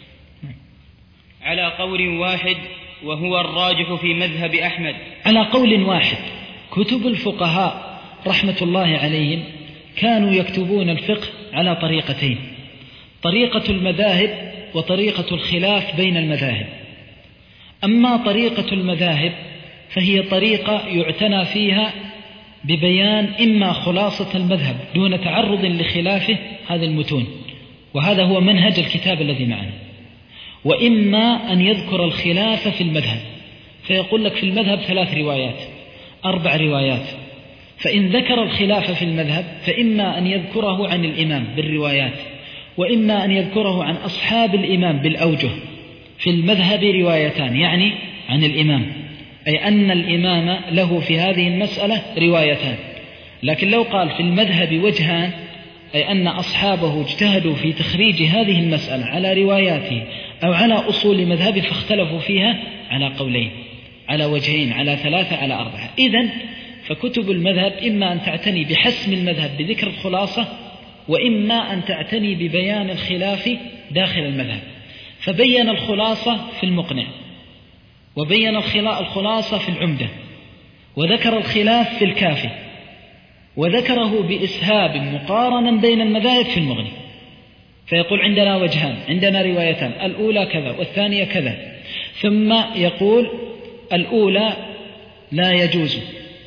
على قول واحد وهو الراجح في مذهب أحمد. على قول واحد. كتب الفقهاء رحمة الله عليهم كانوا يكتبون الفقه على طريقتين: طريقة المذاهب وطريقة الخلاف بين المذاهب. أما طريقة المذاهب فهي طريقة يعتنى فيها ببيان إما خلاصة المذهب دون تعرض لخلافه هذه المتون، وهذا هو منهج الكتاب الذي معنا، وإما أن يذكر الخلاف في المذهب فيقول لك في المذهب ثلاث روايات أربع روايات، فإن ذكر الخلاف في المذهب فإما أن يذكره عن الإمام بالروايات، وإما أن يذكره عن أصحاب الإمام بالأوجه. في المذهب روايتان يعني عن الإمام، أي أن الإمام له في هذه المسألة روايتان. لكن لو قال في المذهب وجهان أي أن أصحابه اجتهدوا في تخريج هذه المسألة على رواياته أو على أصول مذهبه فاختلفوا فيها على قولين، على وجهين، على ثلاثة، على أربعة. إذن فكتب المذهب إما أن تعتني بحسم المذهب بذكر الخلاصة، وإما أن تعتني ببيان الخلاف داخل المذهب. فبين الخلاصة في المقنع، وبين الخلاصة في العمدة، وذكر الخلاف في الكافي، وذكره بإسهاب مقارنا بين المذاهب في المغني. فيقول عندنا وجهان، عندنا روايتان، الأولى كذا والثانية كذا، ثم يقول الأولى لا يجوز،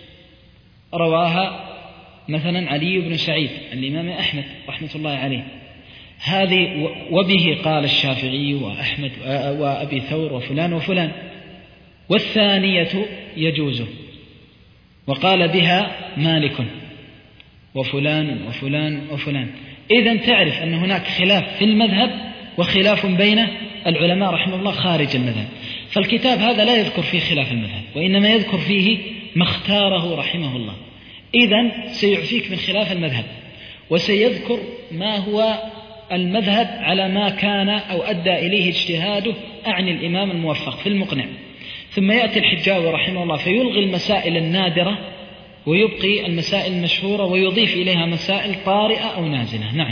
رواها مثلا علي بن سعيد الإمام أحمد رحمة الله عليه، هذه وبه قال الشافعي وأحمد وأبي ثور وفلان وفلان. والثانية يجوز وقال بها مالك وفلان وفلان وفلان. إذن تعرف أن هناك خلاف في المذهب وخلاف بين العلماء رحمه الله خارج المذهب. فالكتاب هذا لا يذكر فيه خلاف المذهب، وإنما يذكر فيه ما اختاره رحمه الله. إذن سيعفيك من خلاف المذهب، وسيذكر ما هو المذهب على ما كان أو أدى إليه اجتهاده أعني الإمام الموفق في المقنع. ثم يأتي الحجاوي رحمه الله فيلغي المسائل النادرة ويبقي المسائل المشهورة ويضيف إليها مسائل طارئة أو نازلة. نعم.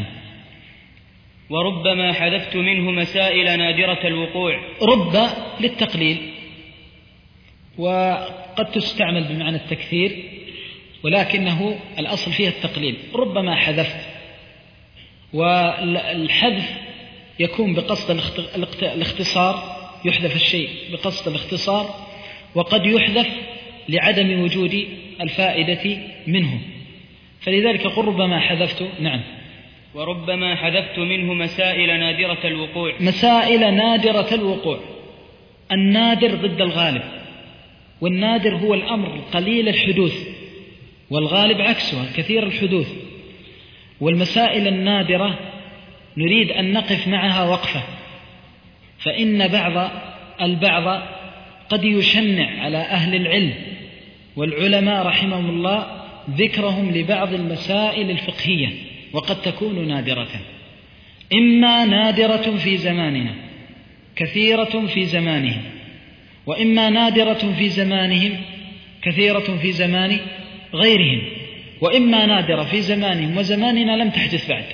وربما حذفت منه مسائل نادرة الوقوع. رب للتقليل، وقد تستعمل بمعنى التكثير، ولكنه الأصل فيها التقليل. ربما حذفت، والحذف يكون بقصد الاختصار، يحذف الشيء بقصد الاختصار، وقد يحذف لعدم وجود الفائدة منه. فلذلك قل ربما حذفت. نعم. وربما حذفت منه مسائل نادرة الوقوع. مسائل نادرة الوقوع. النادر ضد الغالب، والنادر هو الأمر قليل الحدوث، والغالب عكسها كثير الحدوث. والمسائل النادرة نريد أن نقف معها وقفة، فإن بعض البعض قد يشنع على أهل العلم والعلماء رحمهم الله ذكرهم لبعض المسائل الفقهية، وقد تكون نادرة، إما نادرة في زماننا كثيرة في زمانهم، وإما نادرة في زمانهم كثيرة في زمان غيرهم، وإما نادرة في زمانهم وزماننا لم تحدث بعد.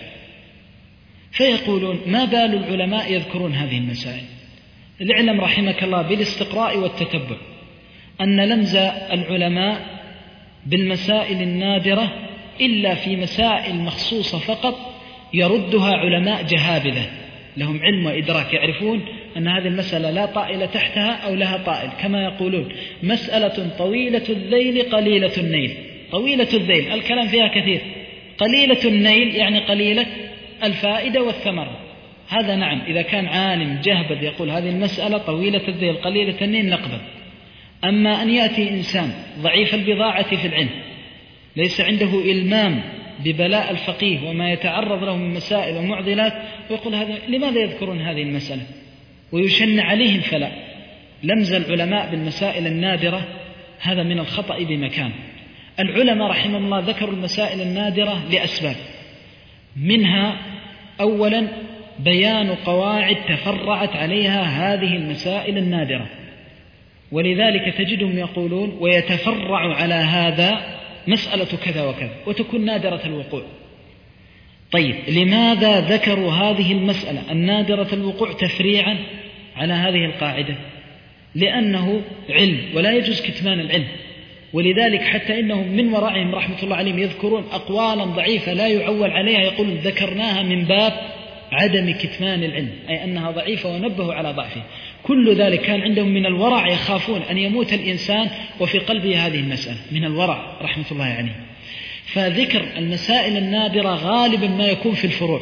فيقولون ما بال العلماء يذكرون هذه المسائل؟ العلم رحمك الله بالاستقراء والتتبع أن لمز العلماء بالمسائل النادرة إلا في مسائل مخصوصة فقط يردها علماء جهابذة لهم علم وإدراك، يعرفون أن هذه المسألة لا طائل تحتها أو لها طائل، كما يقولون مسألة طويلة الذيل قليلة النيل. طويلة الذيل الكلام فيها كثير، قليلة النيل يعني قليلة الفائدة والثمرة. هذا نعم إذا كان عالم جهبذ يقول هذه المسألة طويلة الذيل قليلة النيل نقبل. أما أن يأتي إنسان ضعيف البضاعة في العلم ليس عنده إلمام ببلاء الفقيه وما يتعرض له من مسائل ومعضلات ويقول هذا لماذا يذكرون هذه المسألة ويشنع عليهم، فلا. لمز العلماء بالمسائل النادرة هذا من الخطأ بمكان. العلماء رحمهم الله ذكروا المسائل النادرة لأسباب، منها أولا بيان قواعد تفرعت عليها هذه المسائل النادرة، ولذلك تجدهم يقولون ويتفرع على هذا مسألة كذا وكذا وتكون نادرة الوقوع. طيب لماذا ذكروا هذه المسألة النادرة الوقوع تفريعا على هذه القاعدة؟ لأنه علم ولا يجوز كتمان العلم، ولذلك حتى إنهم من ورائهم رحمة الله عليهم يذكرون أقوالا ضعيفة لا يعول عليها، يقولون ذكرناها من باب عدم كتمان العلم، أي أنها ضعيفة ونبهوا على ضعفه. كل ذلك كان عندهم من الورع، يخافون أن يموت الإنسان وفي قلبه هذه المسألة، من الورع رحمة الله عليه. فذكر المسائل النادرة غالبا ما يكون في الفروع،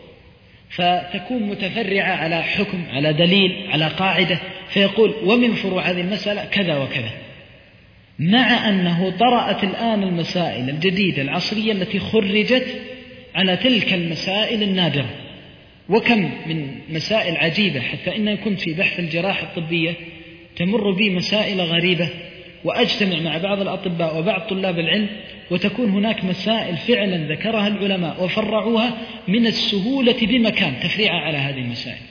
فتكون متفرعة على حكم على دليل على قاعدة، فيقول ومن فروع هذه المسألة كذا وكذا، مع أنه طرأت الآن المسائل الجديدة العصرية التي خرجت على تلك المسائل النادرة. وكم من مسائل عجيبة، حتى إن كنت في بحث الجراحة الطبية تمر بي مسائل غريبة، وأجتمع مع بعض الأطباء وبعض طلاب العلم، وتكون هناك مسائل فعلا ذكرها العلماء وفرعوها من السهولة بمكان تفريعها على هذه المسائل.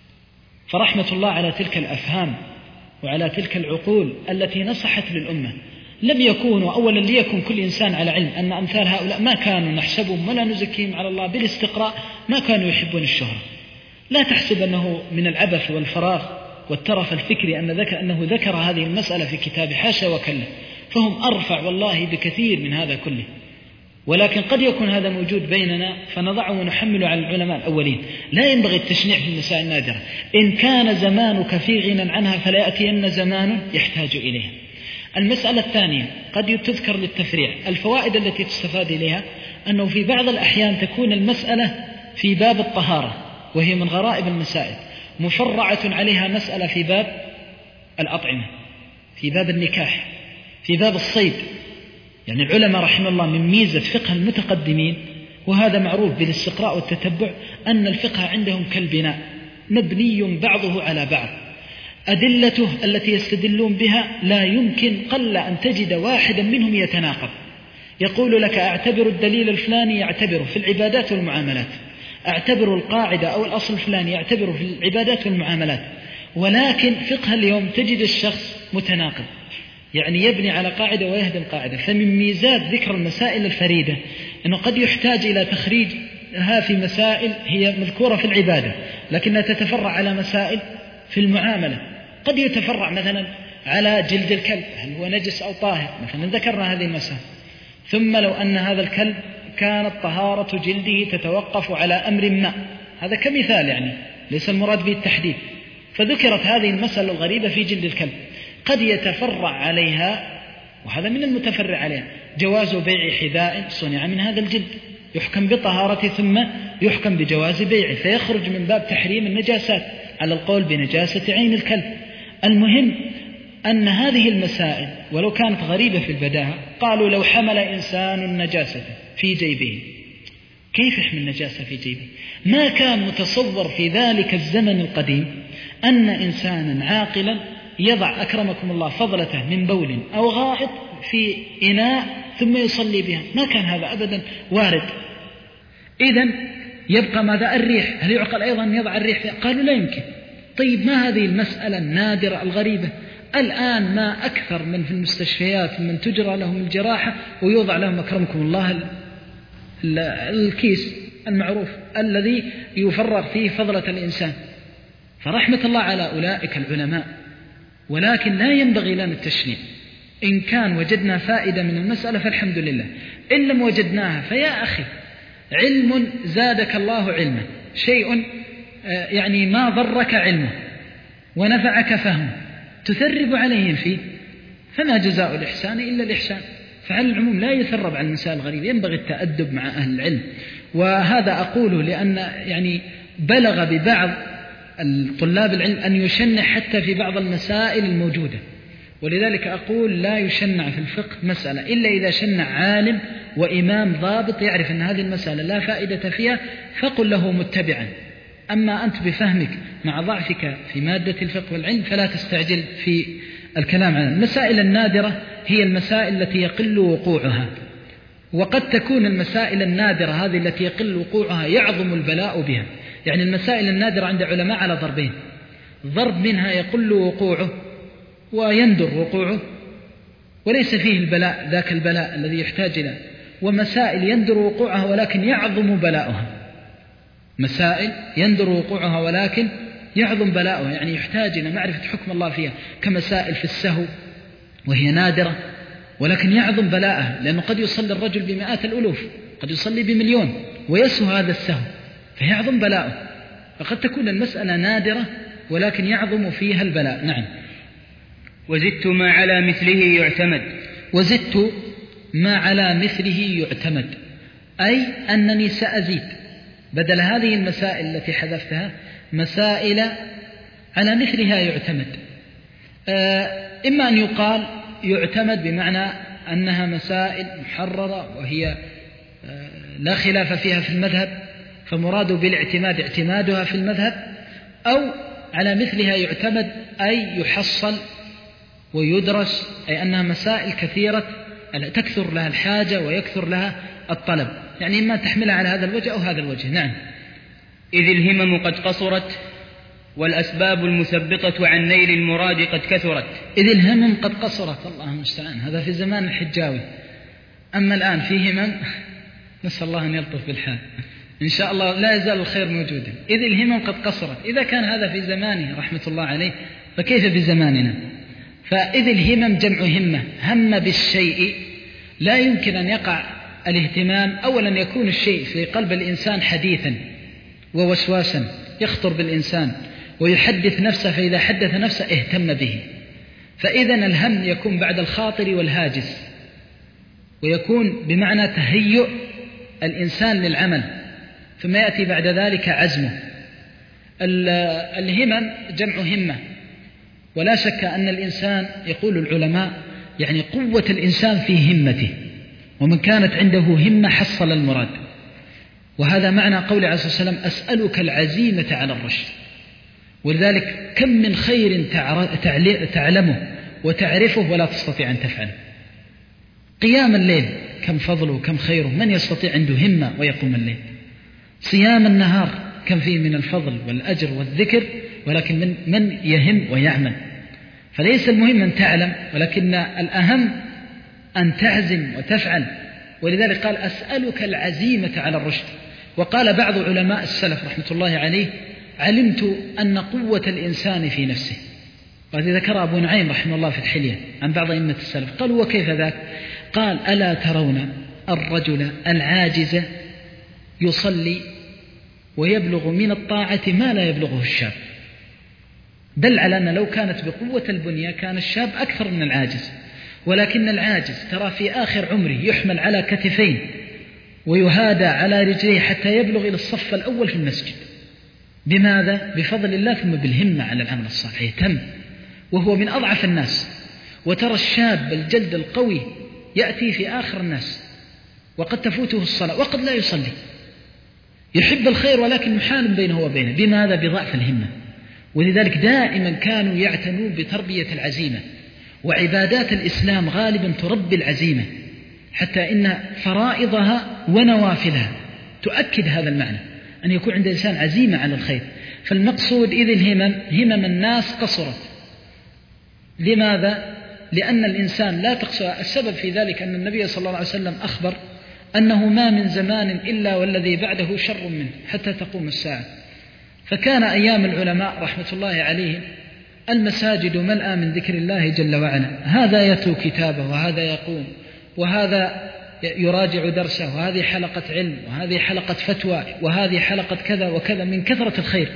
فرحمة الله على تلك الأفهام وعلى تلك العقول التي نصحت للأمة. لم يكونوا أولا ليكن كل إنسان على علم أن أمثال هؤلاء ما كانوا نحسبهم ولا نزكيهم على الله بالاستقراء، ما كانوا يحبون الشهرة. لا تحسب أنه من العبث والفراغ والترف الفكري أن ذكر أنه ذكر هذه المسألة في كتاب، حاشا وكلا، فهم أرفع والله بكثير من هذا كله. ولكن قد يكون هذا موجود بيننا فنضعه ونحمله على العلماء الأولين. لا ينبغي التشنيع في المسائل النادرة. إن كان زمانك في غنى عنها فلا يأتين زمان يحتاج إليها. المسألة الثانية قد تذكر للتفريع. الفوائد التي تستفاد إليها أنه في بعض الأحيان تكون المسألة في باب الطهارة، وهي من غرائب المسائل، مفرعة عليها مسألة في باب الأطعمة، في باب النكاح، في باب الصيد. يعني العلماء رحمه الله من ميزة فقه المتقدمين، وهذا معروف بالاستقراء والتتبع، أن الفقه عندهم كالبناء مبني بعضه على بعض. أدلته التي يستدلون بها لا يمكن قل أن تجد واحدا منهم يتناقض. يقول لك أعتبر الدليل الفلاني يعتبره في العبادات والمعاملات، أعتبر القاعدة أو الأصل الفلاني يعتبره في العبادات والمعاملات، ولكن فقه اليوم تجد الشخص متناقض، يعني يبني على قاعدة ويهدم قاعدة. فمن ميزات ذكر المسائل الفريدة أنه قد يحتاج إلى تخريجها في مسائل هي مذكورة في العبادة لكنها تتفرع على مسائل في المعاملة. قد يتفرع مثلا على جلد الكلب، هل هو نجس أو طاهر، مثلا ذكرنا هذه المسائل. ثم لو أن هذا الكلب كانت طهارة جلده تتوقف على أمر ما، هذا كمثال يعني ليس المراد به التحديد، فذكرت هذه المسألة الغريبة في جلد الكلب. قد يتفرع عليها، وهذا من المتفرع عليها، جواز بيع حذاء صنع من هذا الجلد، يحكم بطهارته ثم يحكم بجواز بيعه، فيخرج من باب تحريم النجاسات على القول بنجاسة عين الكلب. المهم أن هذه المسائل ولو كانت غريبة في البداهة، قالوا لو حمل إنسان نجاسة في جيبه، كيف يحمل نجاسة في جيبه؟ ما كان متصور في ذلك الزمن القديم أن إنسانا عاقلا يضع أكرمكم الله فضلته من بول أو غائط في إناء ثم يصلي بها، ما كان هذا أبدا وارد. إذن يبقى ماذا؟ الريح، هل يعقل أيضا أن يضع الريح فيها؟ قالوا لا يمكن. طيب ما هذه المسألة النادرة الغريبة؟ الآن ما أكثر من في المستشفيات من تجرى لهم الجراحة ويوضع لهم أكرمكم الله الكيس المعروف الذي يفرغ فيه فضلة الإنسان. فرحمة الله على أولئك العلماء، ولكن لا ينبغي لنا التشنيع. إن كان وجدنا فائدة من المسألة فالحمد لله، إن لم وجدناها فيا أخي علم زادك الله علما، شيء يعني ما ضرك علمه ونفعك فهمه تثرب عليهم فيه، فما جزاء الإحسان إلا الإحسان. فعلى العموم لا يثرب عن المسائل الغريبة، ينبغي التأدب مع أهل العلم. وهذا أقوله لأن يعني بلغ ببعض الطلاب العلم أن يشنع حتى في بعض المسائل الموجودة، ولذلك أقول لا يشنع في الفقه مسألة إلا إذا شنع عالم وإمام ضابط يعرف أن هذه المسألة لا فائدة فيها فقل له متبعا. أما أنت بفهمك مع ضعفك في مادة الفقه والعلم فلا تستعجل في الكلام عنها. المسائل النادرة هي المسائل التي يقل وقوعها، وقد تكون المسائل النادرة هذه التي يقل وقوعها يعظم البلاء بها. يعني المسائل النادرة عند علماء على ضربين: ضرب منها يقل وقوعه ويندر وقوعه وليس فيه البلاء ذاك البلاء الذي يحتاج له، ومسائل يندر وقوعها ولكن يعظم بلاؤها. مسائل يندر وقوعها ولكن يعظم بلاؤها، يعني يحتاج إلى معرفة حكم الله فيها، كمسائل في السهو وهي نادرة ولكن يعظم بلاءها، لأنه قد يصلي الرجل بمئات الألوف، قد يصلي بمليون ويسهو هذا السهو فيعظم بلاؤه. فقد تكون المسألة نادرة ولكن يعظم فيها البلاء. نعم. وزدت ما على مثله يعتمد. وزدت ما على مثله يعتمد، أي أنني سأزيد بدل هذه المسائل التي حذفتها مسائل على مثلها يعتمد. إما أن يقال يعتمد بمعنى أنها مسائل محررة وهي لا خلاف فيها في المذهب فمراد بالاعتماد اعتمادها في المذهب، أو على مثلها يعتمد أي يحصل ويدرس، أي أنها مسائل كثيرة تكثر لها الحاجة ويكثر لها الطلب، يعني إما تحملها على هذا الوجه أو هذا الوجه. نعم. إذ الهمم قد قصرت والأسباب المثبطة عن نيل المراد قد كثرت. إذ الهمم قد قصرت، الله المستعان، هذا في زمان الحجاوي. أما الآن في همم نسأل الله أن يلطف بالحال، إن شاء الله لا يزال الخير موجودا. إذ الهمم قد قصرت، إذا كان هذا في زمانه رحمة الله عليه فكيف في زماننا؟ فإذ الهمم جمع همة، هم بالشيء لا يمكن أن يقع الاهتمام. أولا يكون الشيء في قلب الإنسان حديثا ووسواسا يخطر بالإنسان ويحدث نفسه، فإذا حدث نفسه اهتم به. فإذا الهم يكون بعد الخاطر والهاجس، ويكون بمعنى تهيؤ الإنسان للعمل، ثم يأتي بعد ذلك عزمه. الهمم جمع همة، ولا شك أن الإنسان يقول العلماء يعني قوة الإنسان في همته، ومن كانت عنده همة حصل المراد. وهذا معنى قول عليه الصلاة والسلام أسألك العزيمة على الرشد. ولذلك كم من خير تعلمه وتعرفه ولا تستطيع أن تفعله. قيام الليل كم فضله كم خيره، من يستطيع عنده همة ويقوم الليل. صيام النهار كم فيه من الفضل والأجر والذكر، ولكن من, من يهم ويعمل. فليس المهم أن تعلم، ولكن الأهم أن تعزم وتفعل. ولذلك قال أسألك العزيمة على الرشد. وقال بعض علماء السلف رحمة الله عليه علمت أن قوة الإنسان في نفسه. وهذا ذكر أبو نعيم رحمه الله في الحلية عن بعض أئمة السلف. قالوا وكيف ذاك؟ قال ألا ترون الرجل العاجز يصلي ويبلغ من الطاعة ما لا يبلغه الشاب. دل على أن لو كانت بقوة البنية كان الشاب أكثر من العاجز، ولكن العاجز ترى في آخر عمره يحمل على كتفين ويهادى على رجليه حتى يبلغ إلى الصف الأول في المسجد. بماذا؟ بفضل الله ثم بالهمة على العمل الصالح، يهتم. وهو من أضعف الناس. وترى الشاب الجلد القوي يأتي في آخر الناس وقد تفوته الصلاة وقد لا يصلي، يحب الخير ولكن محال بينه وبينه. بماذا؟ بضعف الهمة. ولذلك دائما كانوا يعتنوا بتربية العزيمة، وعبادات الإسلام غالبا تربي العزيمة، حتى إن فرائضها ونوافلها تؤكد هذا المعنى، أن يكون عند الإنسان عزيمة على الخير. فالمقصود إذ الهمم همم الناس قصرت. لماذا؟ لأن الإنسان لا تقصر. السبب في ذلك أن النبي صلى الله عليه وسلم أخبر أنه ما من زمان إلا والذي بعده شر منه حتى تقوم الساعة. فكان أيام العلماء رحمة الله عليهم المساجد ملأى من ذكر الله جل وعلا، هذا يتلو كتابه وهذا يقوم وهذا يراجع درسه وهذه حلقة علم وهذه حلقة فتوى وهذه حلقة كذا وكذا من كثرة الخير.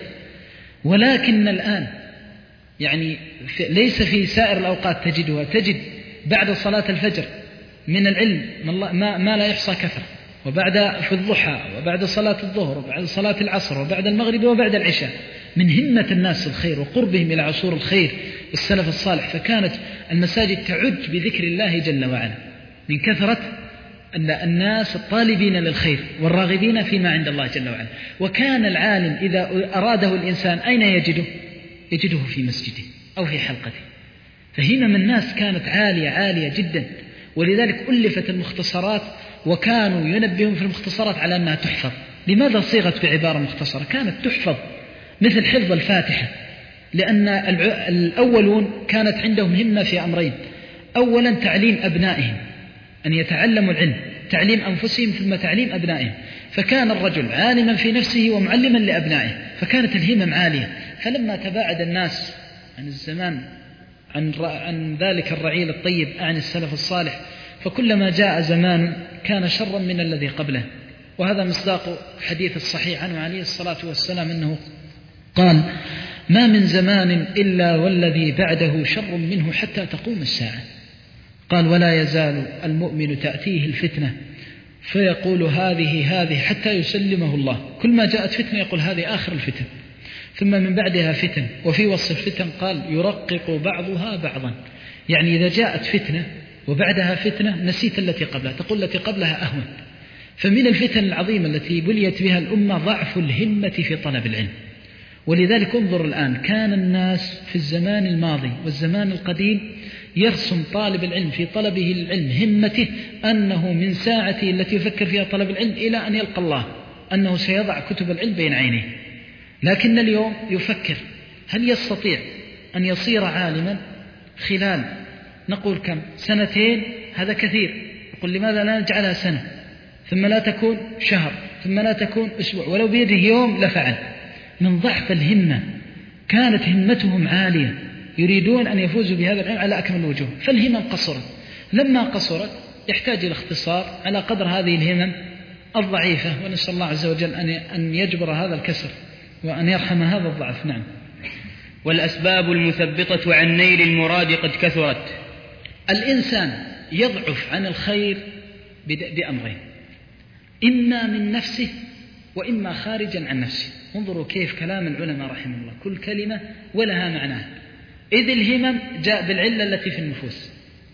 ولكن الآن يعني ليس في سائر الأوقات تجدها، تجد بعد صلاة الفجر من العلم ما, ما لا يحصى كثر، وبعد في الضحى وبعد صلاة الظهر وبعد صلاة العصر وبعد المغرب وبعد العشاء، من همة الناس الخير وقربهم إلى عصور الخير السلف الصالح. فكانت المساجد تعج بذكر الله جل وعلا من كثرة أن الناس الطالبين للخير والراغبين فيما عند الله جل وعلا. وكان العالم إذا أراده الإنسان أين يجده؟ يجده في مسجده أو في حلقته. فهمم الناس كانت عالية عالية جدا، ولذلك ألفت المختصرات، وكانوا ينبهون في المختصرات على أنها تحفظ. لماذا صيغت بعبارة مختصرة؟ كانت تحفظ مثل حفظ الفاتحة، لأن الأولون كانت عندهم همة في أمرين: أولا تعليم أبنائهم، أن يتعلموا العلم، تعليم أنفسهم ثم تعليم أبنائهم. فكان الرجل عالما في نفسه ومعلما لأبنائه، فكانت الهمم عالية. فلما تباعد الناس عن الزمان عن, عن ذلك الرعيل الطيب عن السلف الصالح، فكلما جاء زمان كان شرا من الذي قبله. وهذا مصداق حديث الصحيح عنه عليه الصلاة والسلام أنه قال: ما من زمان إلا والذي بعده شر منه حتى تقوم الساعة. قال: ولا يزال المؤمن تأتيه الفتنة فيقول هذه هذه حتى يسلمه الله. كل ما جاءت فتنة يقول هذه آخر الفتن، ثم من بعدها فتن. وفي وصف الفتن قال: يرقق بعضها بعضا، يعني إذا جاءت فتنة وبعدها فتنة نسيت التي قبلها، تقول التي قبلها أهون. فمن الفتن العظيمة التي بليت بها الأمة ضعف الهمة في طلب العلم. ولذلك انظر الآن، كان الناس في الزمان الماضي والزمان القديم يرسم طالب العلم في طلبه للعلم همته أنه من ساعته التي يفكر فيها طلب العلم إلى أن يلقى الله أنه سيضع كتب العلم بين عينيه. لكن اليوم يفكر هل يستطيع أن يصير عالما خلال نقول كم سنتين؟ هذا كثير. يقول لماذا لا نجعلها سنة، ثم لا تكون شهر، ثم لا تكون أسبوع، ولو بيده يوم لفعل. من ضعف الهمة. كانت همتهم عالية، يريدون أن يفوزوا بهذا العلم على أكمل الوجوه، فالهمم قصرت. لما قصرت يحتاج إلى اختصار على قدر هذه الهمم الضعيفة، ونسأل الله عز وجل أن يجبر هذا الكسر وأن يرحم هذا الضعف. نعم. والأسباب المثبطة عن نيل المراد قد كثرت. الإنسان يضعف عن الخير بأمرين: إما من نفسه وإما خارجا عن نفسه. انظروا كيف كلام العلماء رحمه الله، كل كلمة ولها معناها. إذ الهمم جاء بالعلة التي في النفوس،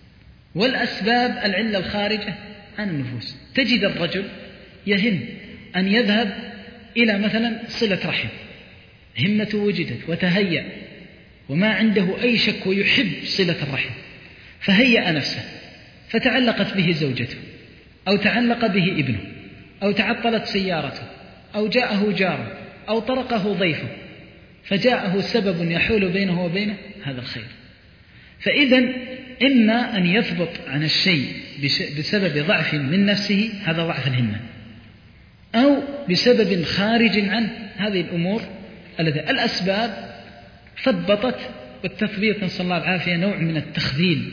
والأسباب العلة الخارجة عن النفوس. تجد الرجل يهم أن يذهب إلى مثلا صلة رحم، همته وجدت وتهيأ وما عنده أي شك ويحب صلة الرحم، فهيأ نفسه، فتعلقت به زوجته أو تعلق به ابنه أو تعطلت سيارته أو جاءه جاره أو طرقه ضيفه، فجاءه سبب يحول بينه وبينه هذا الخير. فإذا إما أن يثبط عن الشيء بسبب ضعف من نفسه، هذا ضعف الهمة، أو بسبب خارج عنه، هذه الأمور التي الأسباب ثبطت. والتثبيط نسأل الله العافية نوع من التخذيل،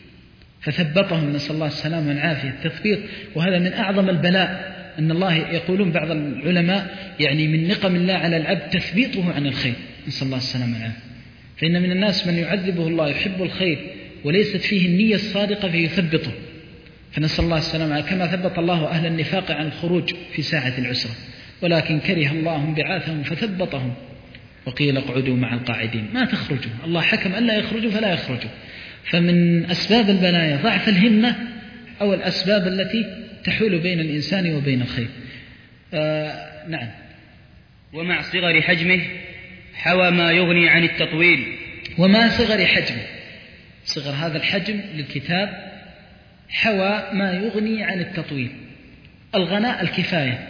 فثبطهم نسأل الله السلامة والعافية. التثبيط وهذا من أعظم البلاء، أن الله يقولون بعض العلماء يعني من نقم الله على العبد تثبيطه عن الخير، نسأل الله السلامة والعافية. فإن من الناس من يعذبه الله يحب الخير وليست فيه النية الصادقة فيثبطه، فنسأل الله السلامة، كما ثبت الله أهل النفاق عن الخروج في ساعة العسرة، ولكن كره الله بعاثهم فثبطهم وقيل اقعدوا مع القاعدين، ما تخرجوا، الله حكم ألا يخرجوا فلا يخرجوا. فمن أسباب البلايا ضعف الهمة أو الأسباب التي تحول بين الإنسان وبين الخير. آه نعم. ومع صغر حجمه حوى ما يغني عن التطويل. وما صغر حجمه، صغر هذا الحجم للكتاب حوى ما يغني عن التطويل. الغناء الكفاية،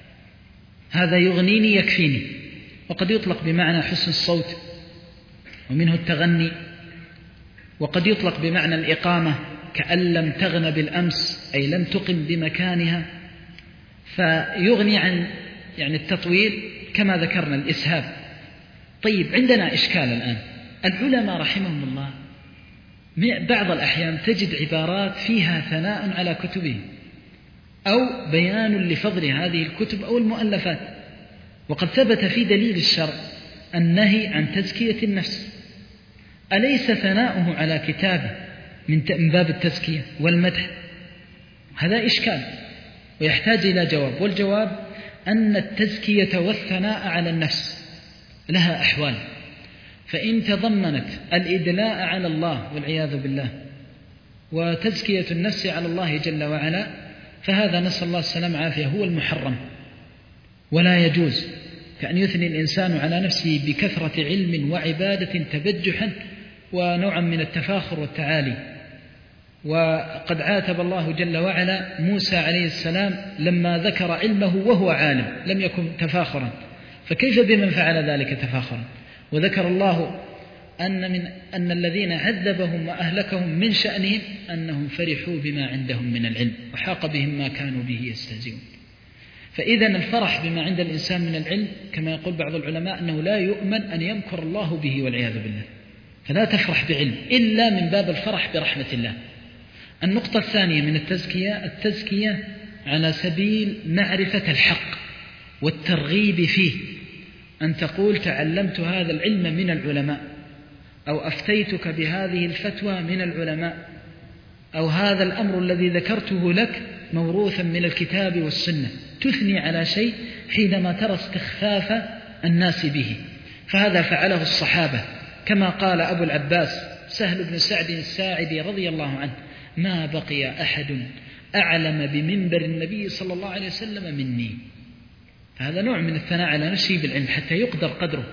هذا يغنيني يكفيني، وقد يطلق بمعنى حسن الصوت ومنه التغني، وقد يطلق بمعنى الإقامة كأن لم تغن بالأمس أي لم تقم بمكانها، فيغني عن يعني التطويل كما ذكرنا الإسهاب. طيب عندنا إشكال الآن، العلماء رحمهم الله بعض الأحيان تجد عبارات فيها ثناء على كتبهم أو بيان لفضل هذه الكتب أو المؤلفات، وقد ثبت في دليل الشرع النهي عن تزكية النفس، أليس ثناؤه على كتابه من باب التزكية والمدح؟ هذا إشكال ويحتاج إلى جواب، والجواب أن التزكية والثناء على النفس لها أحوال، فإن تضمنت الإدلاء على الله والعياذ بالله وتزكية النفس على الله جل وعلا فهذا نسأل الله السلام عافية هو المحرم ولا يجوز، كأن يثني الإنسان على نفسه بكثرة علم وعبادة تبجحا ونوعا من التفاخر والتعالي. وقد عاتب الله جل وعلا موسى عليه السلام لما ذكر علمه وهو عالم، لم يكن تفاخرا، فكيف بمن فعل ذلك تفاخرا؟ وذكر الله أن, من أن الذين عذبهم وأهلكهم من شأنهم أنهم فرحوا بما عندهم من العلم وحاق بهم ما كانوا به يستهزئون. فإذا الفرح بما عند الإنسان من العلم كما يقول بعض العلماء أنه لا يؤمن أن يمكر الله به والعياذ بالله، فلا تفرح بعلم إلا من باب الفرح برحمة الله. النقطة الثانية من التزكية، التزكية على سبيل معرفة الحق والترغيب فيه، أن تقول تعلمت هذا العلم من العلماء، أو أفتيتك بهذه الفتوى من العلماء، أو هذا الأمر الذي ذكرته لك موروثا من الكتاب والسنة، تثني على شيء حينما ترى استخفاف الناس به. فهذا فعله الصحابة كما قال أبو العباس سهل بن سعد الساعدي رضي الله عنه: ما بقي أحد أعلم بمنبر النبي صلى الله عليه وسلم مني. فهذا نوع من الثناء على نفسه بالعلم حتى يقدر قدره.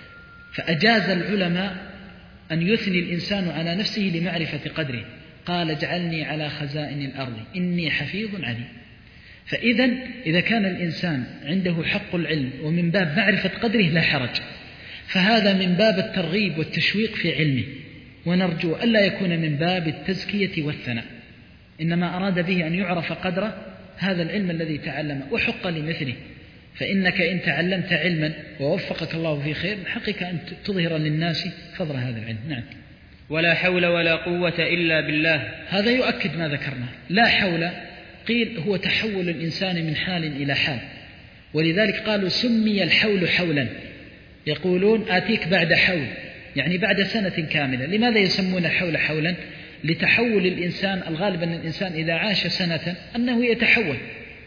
فأجاز العلماء أن يثني الإنسان على نفسه لمعرفة قدره، قال: اجعلني على خزائن الأرض إني حفيظ عليم. فإذا إذا كان الإنسان عنده حق العلم ومن باب معرفة قدره لا حرج، فهذا من باب الترغيب والتشويق في علمه، ونرجو ألا يكون من باب التزكية والثناء، إنما أراد به أن يعرف قدر هذا العلم الذي تعلمه وحق لمثله. فإنك إن تعلمت علما ووفقك الله في خير حقك أن تظهر للناس فضل هذا العلم. نعم. ولا حول ولا قوة إلا بالله، هذا يؤكد ما ذكرنا. لا حول قيل هو تحول الإنسان من حال إلى حال، ولذلك قالوا سمي الحول حولا، يقولون آتيك بعد حول يعني بعد سنة كاملة. لماذا يسمون الحول حولا؟ لتحول الإنسان. الغالب أن الإنسان إذا عاش سنة أنه يتحول،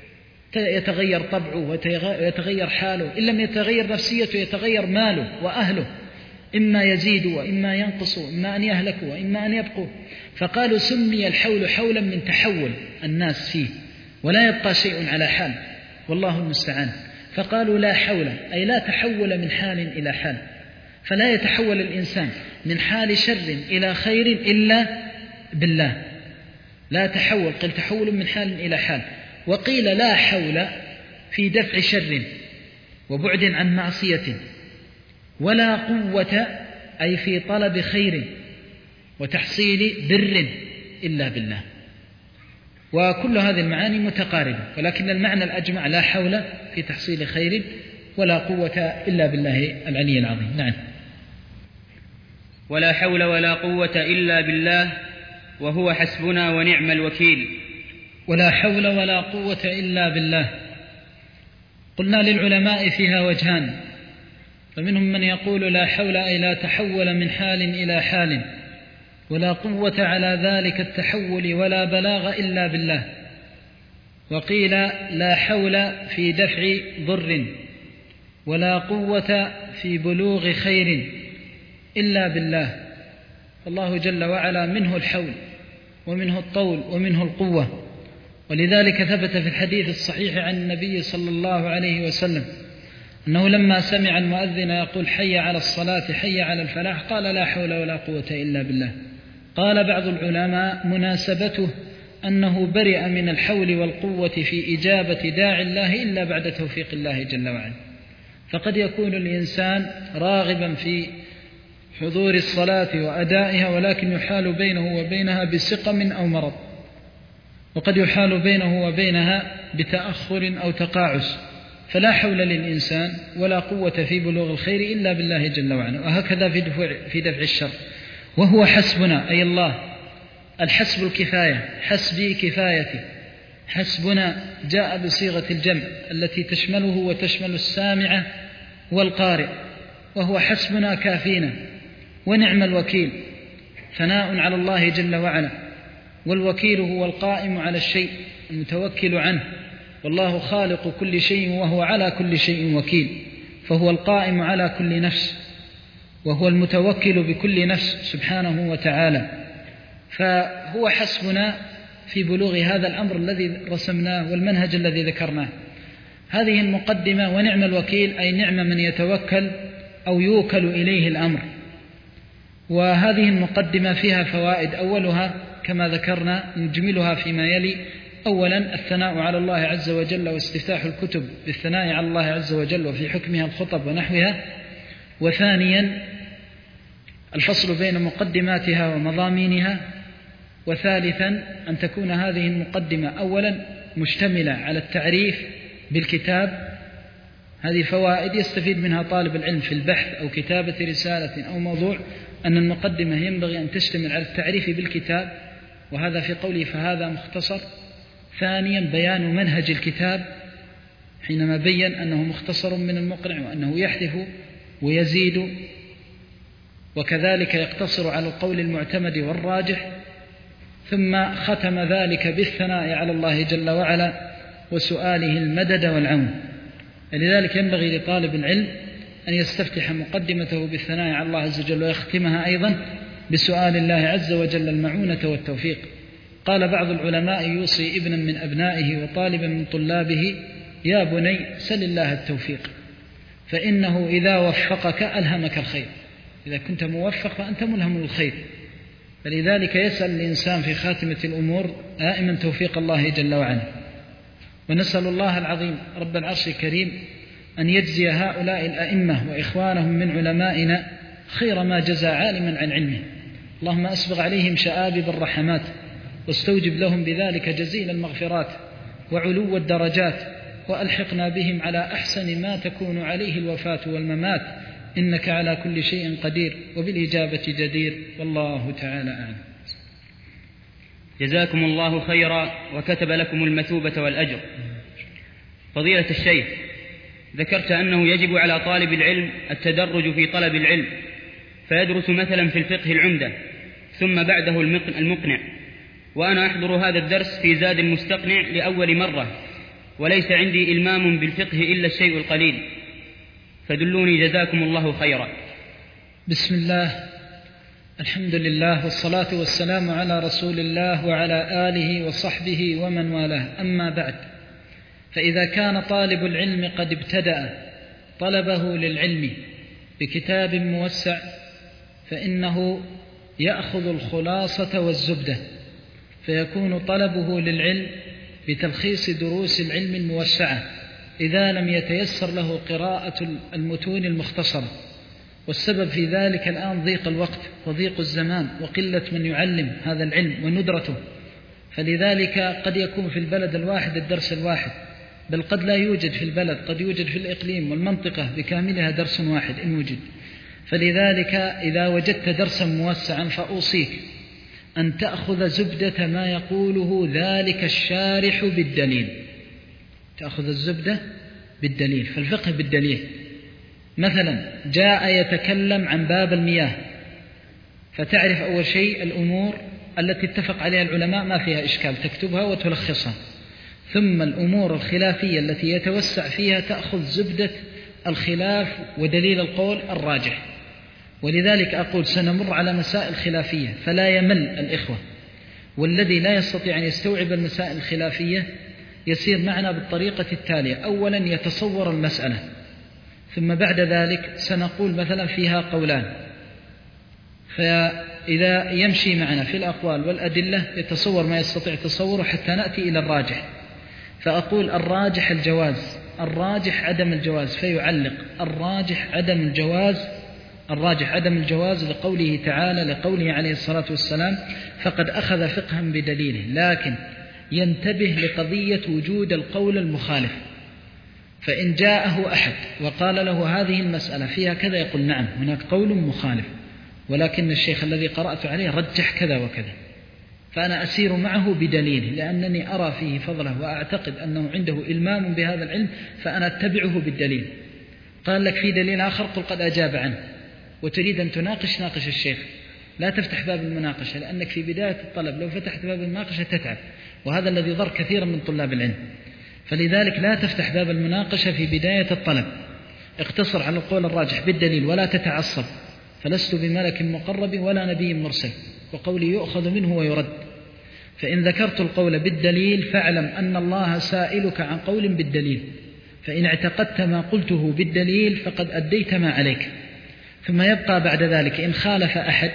يتغير طبعه ويتغير حاله، إن لم يتغير نفسيته يتغير ماله وأهله، إما يزيد وإما ينقص، إما أن يهلكوا وإما أن يبقوا. فقالوا سمي الحول حولا من تحول الناس فيه، ولا يبقى شيء على حال، والله المستعان. فقالوا لا حول أي لا تحول من حال إلى حال، فلا يتحول الإنسان من حال شر إلى خير إلا بالله. لا تحول، قل تحول من حال إلى حال. وقيل لا حول في دفع شر وبعد عن معصية، ولا قوة أي في طلب خير وتحصيل بر إلا بالله. وكل هذه المعاني متقاربة، ولكن المعنى الأجمع لا حول في تحصيل خير ولا قوة إلا بالله العلي العظيم. نعم. ولا حول ولا قوة إلا بالله وهو حسبنا ونعم الوكيل. ولا حول ولا قوة إلا بالله. قلنا للعلماء فيها وجهان، فمنهم من يقول لا حول أي لا تحول من حال إلى حال، ولا قوة على ذلك التحول ولا بلاغ إلا بالله. وقيل لا حول في دفع ضر ولا قوة في بلوغ خير إلا بالله. الله جل وعلا منه الحول ومنه الطول ومنه القوة. ولذلك ثبت في الحديث الصحيح عن النبي صلى الله عليه وسلم أنه لما سمع المؤذن يقول حي على الصلاة حي على الفلاح قال لا حول ولا قوة إلا بالله. قال بعض العلماء مناسبته أنه برئ من الحول والقوة في إجابة داعي الله إلا بعد توفيق الله جل وعلا. فقد يكون الإنسان راغبا في حضور الصلاة وأدائها ولكن يحال بينه وبينها بسقم أو مرض، وقد يحال بينه وبينها بتأخر أو تقاعس، فلا حول للإنسان ولا قوة في بلوغ الخير إلا بالله جل وعلا. وهكذا في دفع, في دفع الشر. وهو حسبنا أي الله، الحسب الكفاية، حسبي كفايتي. حسبنا جاء بصيغة الجمع التي تشمله وتشمل السامع والقارئ، وهو حسبنا كافينا ونعم الوكيل. ثناء على الله جل وعلا، والوكيل هو القائم على الشيء المتوكل عنه، والله خالق كل شيء وهو على كل شيء وكيل، فهو القائم على كل نفس وهو المتوكل بكل نفس سبحانه وتعالى. فهو حسبنا في بلوغ هذا الأمر الذي رسمناه والمنهج الذي ذكرناه. هذه المقدمة. ونعم الوكيل أي نعم من يتوكل أو يوكل إليه الأمر. وهذه المقدمة فيها فوائد، أولها كما ذكرنا نجملها فيما يلي. أولا الثناء على الله عز وجل واستفتاح الكتب بالثناء على الله عز وجل وفي حكمها الخطب ونحوها. وثانيا الفصل بين مقدماتها ومضامينها. وثالثا أن تكون هذه المقدمة أولا مشتملة على التعريف بالكتاب. هذه فوائد يستفيد منها طالب العلم في البحث أو كتابة رسالة أو موضوع، أن المقدمة ينبغي أن تشتمل على التعريف بالكتاب، وهذا في قوله فهذا مختصر. ثانيا بيان منهج الكتاب حينما بين أنه مختصر من المقنع وأنه يحذف ويزيد، وكذلك يقتصر على القول المعتمد والراجح. ثم ختم ذلك بالثناء على الله جل وعلا وسؤاله المدد والعون. لذلك ينبغي لطالب العلم أن يستفتح مقدمته بالثناء على الله عز وجل ويختمها أيضا بسؤال الله عز وجل المعونة والتوفيق. قال بعض العلماء يوصي ابنا من أبنائه وطالبا من طلابه يا بني سل الله التوفيق، فإنه إذا وفقك ألهمك الخير. إذا كنت موفق فأنت ملهم الخير. فلذلك يسأل الإنسان في خاتمة الأمور دائما توفيق الله جل وعلا. ونسأل الله العظيم رب العرش الكريم أن يجزي هؤلاء الأئمة وإخوانهم من علمائنا خير ما جزى عالما عن علمه. اللهم أسبغ عليهم شآبب الرحمات، واستوجب لهم بذلك جزيل المغفرات وعلو الدرجات، وألحقنا بهم على أحسن ما تكون عليه الوفاة والممات، إنك على كل شيء قدير وبالإجابة جدير، والله تعالى أعلم. جزاكم الله خيرا وكتب لكم المثوبة والأجر. فضيلة الشيخ، ذكرت أنه يجب على طالب العلم التدرج في طلب العلم، فيدرس مثلا في الفقه العمدة ثم بعده المقنع، وأنا أحضر هذا الدرس في زاد المستقنع لأول مرة، وليس عندي إلمام بالفقه إلا الشيء القليل، فدلوني جزاكم الله خيرا. بسم الله، الحمد لله، والصلاة والسلام على رسول الله وعلى آله وصحبه ومن والاه. أما بعد، فإذا كان طالب العلم قد ابتدأ طلبه للعلم بكتاب موسع، فإنه يأخذ الخلاصة والزبدة، فيكون طلبه للعلم بتلخيص دروس العلم الموسعة إذا لم يتيسر له قراءة المتون المختصرة. والسبب في ذلك الآن ضيق الوقت وضيق الزمان وقلة من يعلم هذا العلم وندرته، فلذلك قد يكون في البلد الواحد الدرس الواحد، بل قد لا يوجد في البلد، قد يوجد في الإقليم والمنطقة بكاملها درس واحد إن وجد. فلذلك إذا وجدت درسا موسعا فأوصيك أن تأخذ زبدة ما يقوله ذلك الشارح بالدليل، تأخذ الزبدة بالدليل. فالفقه بالدليل، مثلا جاء يتكلم عن باب المياه، فتعرف أول شيء الأمور التي اتفق عليها العلماء ما فيها إشكال تكتبها وتلخصها، ثم الأمور الخلافية التي يتوسع فيها تأخذ زبدة الخلاف ودليل القول الراجح. ولذلك أقول سنمر على مسائل خلافية فلا يمل الإخوة، والذي لا يستطيع أن يستوعب المسائل الخلافية يسير معنا بالطريقة التالية: أولا يتصور المسألة، ثم بعد ذلك سنقول مثلا فيها قولان، فإذا يمشي معنا في الأقوال والأدلة يتصور ما يستطيع تصوره حتى نأتي إلى الراجح، فأقول الراجح الجواز، الراجح عدم الجواز، فيعلق الراجح عدم الجواز، الراجح عدم الجواز لقوله تعالى، لقوله عليه الصلاة والسلام: فقد أخذ فقها بدليله، لكن ينتبه لقضية وجود القول المخالف. فإن جاءه أحد وقال له هذه المسألة فيها كذا، يقول نعم هناك قول مخالف، ولكن الشيخ الذي قرأت عليه رجح كذا وكذا، فأنا أسير معه بدليله لأنني أرى فيه فضله وأعتقد أنه عنده إلمام بهذا العلم، فأنا أتبعه بالدليل. قال لك في دليل آخر، قل قد أجاب عنه، وتريد أن تناقش ناقش الشيخ، لا تفتح باب المناقشة، لأنك في بداية الطلب لو فتحت باب المناقشة تتعب، وهذا الذي ضر كثيرا من طلاب العلم. فلذلك لا تفتح باب المناقشة في بداية الطلب، اقتصر على القول الراجح بالدليل ولا تتعصب، فلست بملك مقرب ولا نبي مرسل، وقولي يؤخذ منه ويرد. فإن ذكرت القول بالدليل فاعلم أن الله سائلك عن قول بالدليل، فإن اعتقدت ما قلته بالدليل فقد أديت ما عليك. ثم يبقى بعد ذلك إن خالف أحد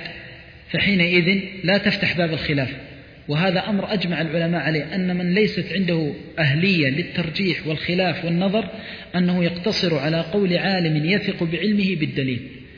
فحينئذ لا تفتح باب الخلاف، وهذا أمر أجمع العلماء عليه، أن من ليست عنده أهلية للترجيح والخلاف والنظر أنه يقتصر على قول عالم يثق بعلمه بالدليل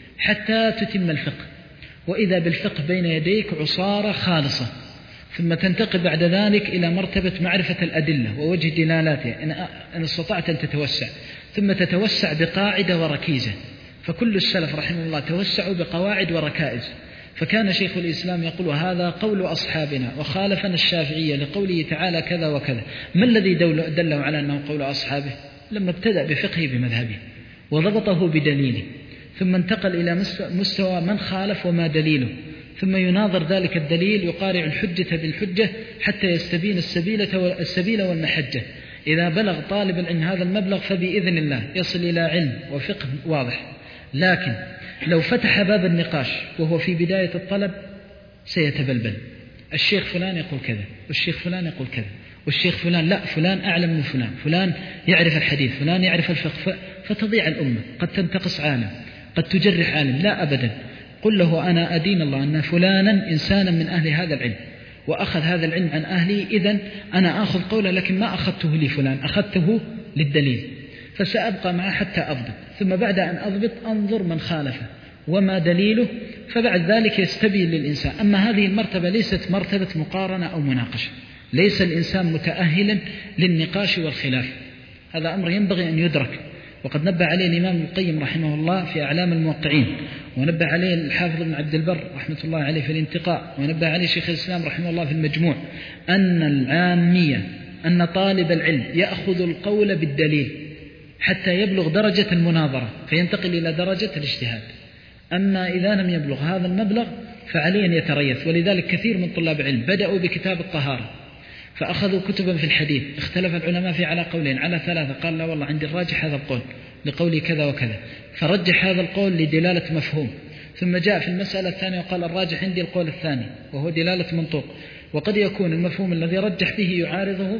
حتى تتم الفقه، وإذا بالفقه بين يديك عصارة خالصة، ثم تنتقل بعد ذلك إلى مرتبة معرفة الأدلة ووجه دلالاتها إن استطعت أن تتوسع، ثم تتوسع بقاعدة وركيزة. فكل السلف رحمه الله توسعوا بقواعد وركائز، فكان شيخ الإسلام يقول هذا قول أصحابنا وخالفنا الشافعية لقوله تعالى كذا وكذا. ما الذي دله على أنه قول أصحابه؟ لما ابتدأ بفقهه بمذهبه وضبطه بدليله، ثم انتقل إلى مستوى من خالف وما دليله، ثم يناظر ذلك الدليل، يقارع الحجة بالحجة حتى يستبين السبيل والمحجة. إذا بلغ طالب العلم هذا المبلغ فبإذن الله يصل إلى علم وفقه واضح. لكن لو فتح باب النقاش وهو في بداية الطلب سيتبلبل، الشيخ فلان يقول كذا والشيخ فلان يقول كذا والشيخ فلان لا، فلان أعلم من فلان، فلان يعرف الحديث، فلان يعرف الفقه، فتضيع الأمة. قد تنتقص عالم، قد تجرح عالم، لا أبدا. قل له أنا أدين الله أن فلانا إنسانا من أهل هذا العلم وأخذ هذا العلم عن أهلي، إذن أنا أخذ قوله لكن ما أخذته لفلان، أخذته للدليل، فسأبقى معه حتى أضبط، ثم بعد أن أضبط أنظر من خالفه وما دليله، فبعد ذلك يستبين للإنسان. أما هذه المرتبة ليست مرتبة مقارنة أو مناقشة، ليس الإنسان متأهلا للنقاش والخلاف، هذا أمر ينبغي أن يدرك. وقد نبه عليه الإمام القيم رحمه الله في أعلام الموقعين، ونبه عليه الحافظ ابن عبد البر رحمة الله عليه في الانتقاء، ونبه عليه شيخ الإسلام رحمه الله في المجموع، أن العامية أن طالب العلم يأخذ القول بالدليل حتى يبلغ درجة المناظرة فينتقل إلى درجة الاجتهاد. أما إذا لم يبلغ هذا المبلغ فعليه أن يتريث. ولذلك كثير من طلاب العلم بدأوا بكتاب الطهارة فأخذوا كتبا في الحديث، اختلف العلماء في على قولين على ثلاثة، قال لا والله عندي الراجح هذا القول لقولي كذا وكذا، فرجح هذا القول لدلالة مفهوم، ثم جاء في المسألة الثانية وقال الراجح عندي القول الثاني وهو دلالة منطوق، وقد يكون المفهوم الذي رجح به يعارضه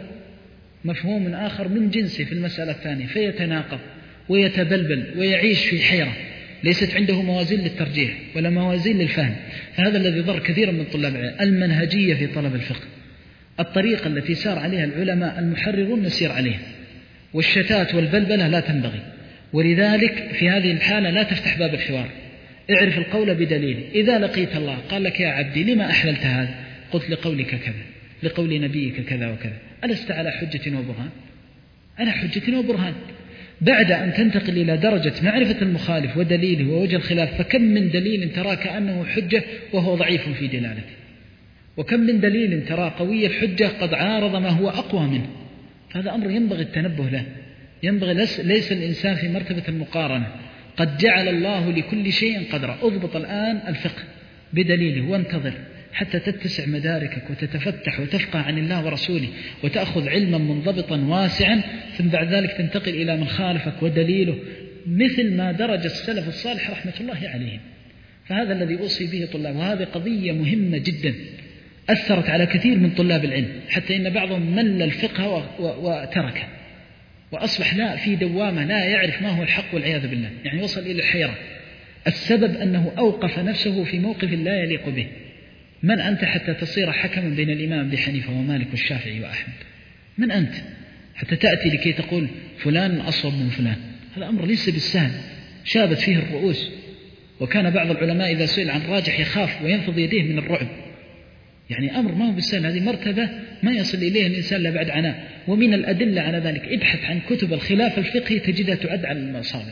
مفهوم آخر من جنسه في المسألة الثانية، فيتناقض ويتبلبل ويعيش في حيرة، ليست عنده موازين للترجيح ولا موازين للفهم. فهذا الذي ضر كثيرا من طلاب العلم. المنهجية في طلب الفقه، الطريقة التي سار عليها العلماء المحررون نسير عليها، والشتات والبلبلة لا تنبغي. ولذلك في هذه الحالة لا تفتح باب الحوار، اعرف القول بدليل. إذا لقيت الله قال لك يا عبدي لما أحللت هذا؟ قلت لقولك كذا، لقول نبيك كذا وكذا. ألست على حجة وبرهان؟ على حجة وبرهان. بعد أن تنتقل إلى درجة معرفة المخالف ودليله ووجه الخلاف، فكم من دليل ترى كأنه حجة وهو ضعيف في دلالته، وكم من دليل ترى قوي الحجة قد عارض ما هو أقوى منه. هذا أمر ينبغي التنبه له، ينبغي ليس الإنسان في مرتبة المقارنة. قد جعل الله لكل شيء قدرا. اضبط الآن الفقه بدليله وانتظر حتى تتسع مداركك وتتفتح وتفقه عن الله ورسوله وتأخذ علما منضبطا واسعا، ثم بعد ذلك تنتقل إلى من خالفك ودليله مثل ما درج السلف الصالح رحمة الله عليهم. فهذا الذي أوصي به طلاب، وهذه قضية مهمة جدا أثرت على كثير من طلاب العلم، حتى إن بعضهم مل الفقه وتركه وأصبح لا في دوامة، لا يعرف ما هو الحق والعياذ بالله، يعني وصل إلى الحيرة. السبب أنه أوقف نفسه في موقف لا يليق به. من أنت حتى تصير حكما بين الإمام أبي حنيفة ومالك والشافعي وأحمد؟ من أنت حتى تأتي لكي تقول فلان أصوب من فلان؟ هذا أمر ليس بالسهل، شابت فيه الرؤوس. وكان بعض العلماء إذا سئل عن راجح يخاف وينفض يديه من الرعب. يعني أمر ما هو بالسهل، هذه مرتبة ما يصل إليه الإنسان إلا بعد عناء. ومن الأدلة على ذلك ابحث عن كتب الخلاف الفقهي تجدها تعد على الأصابع.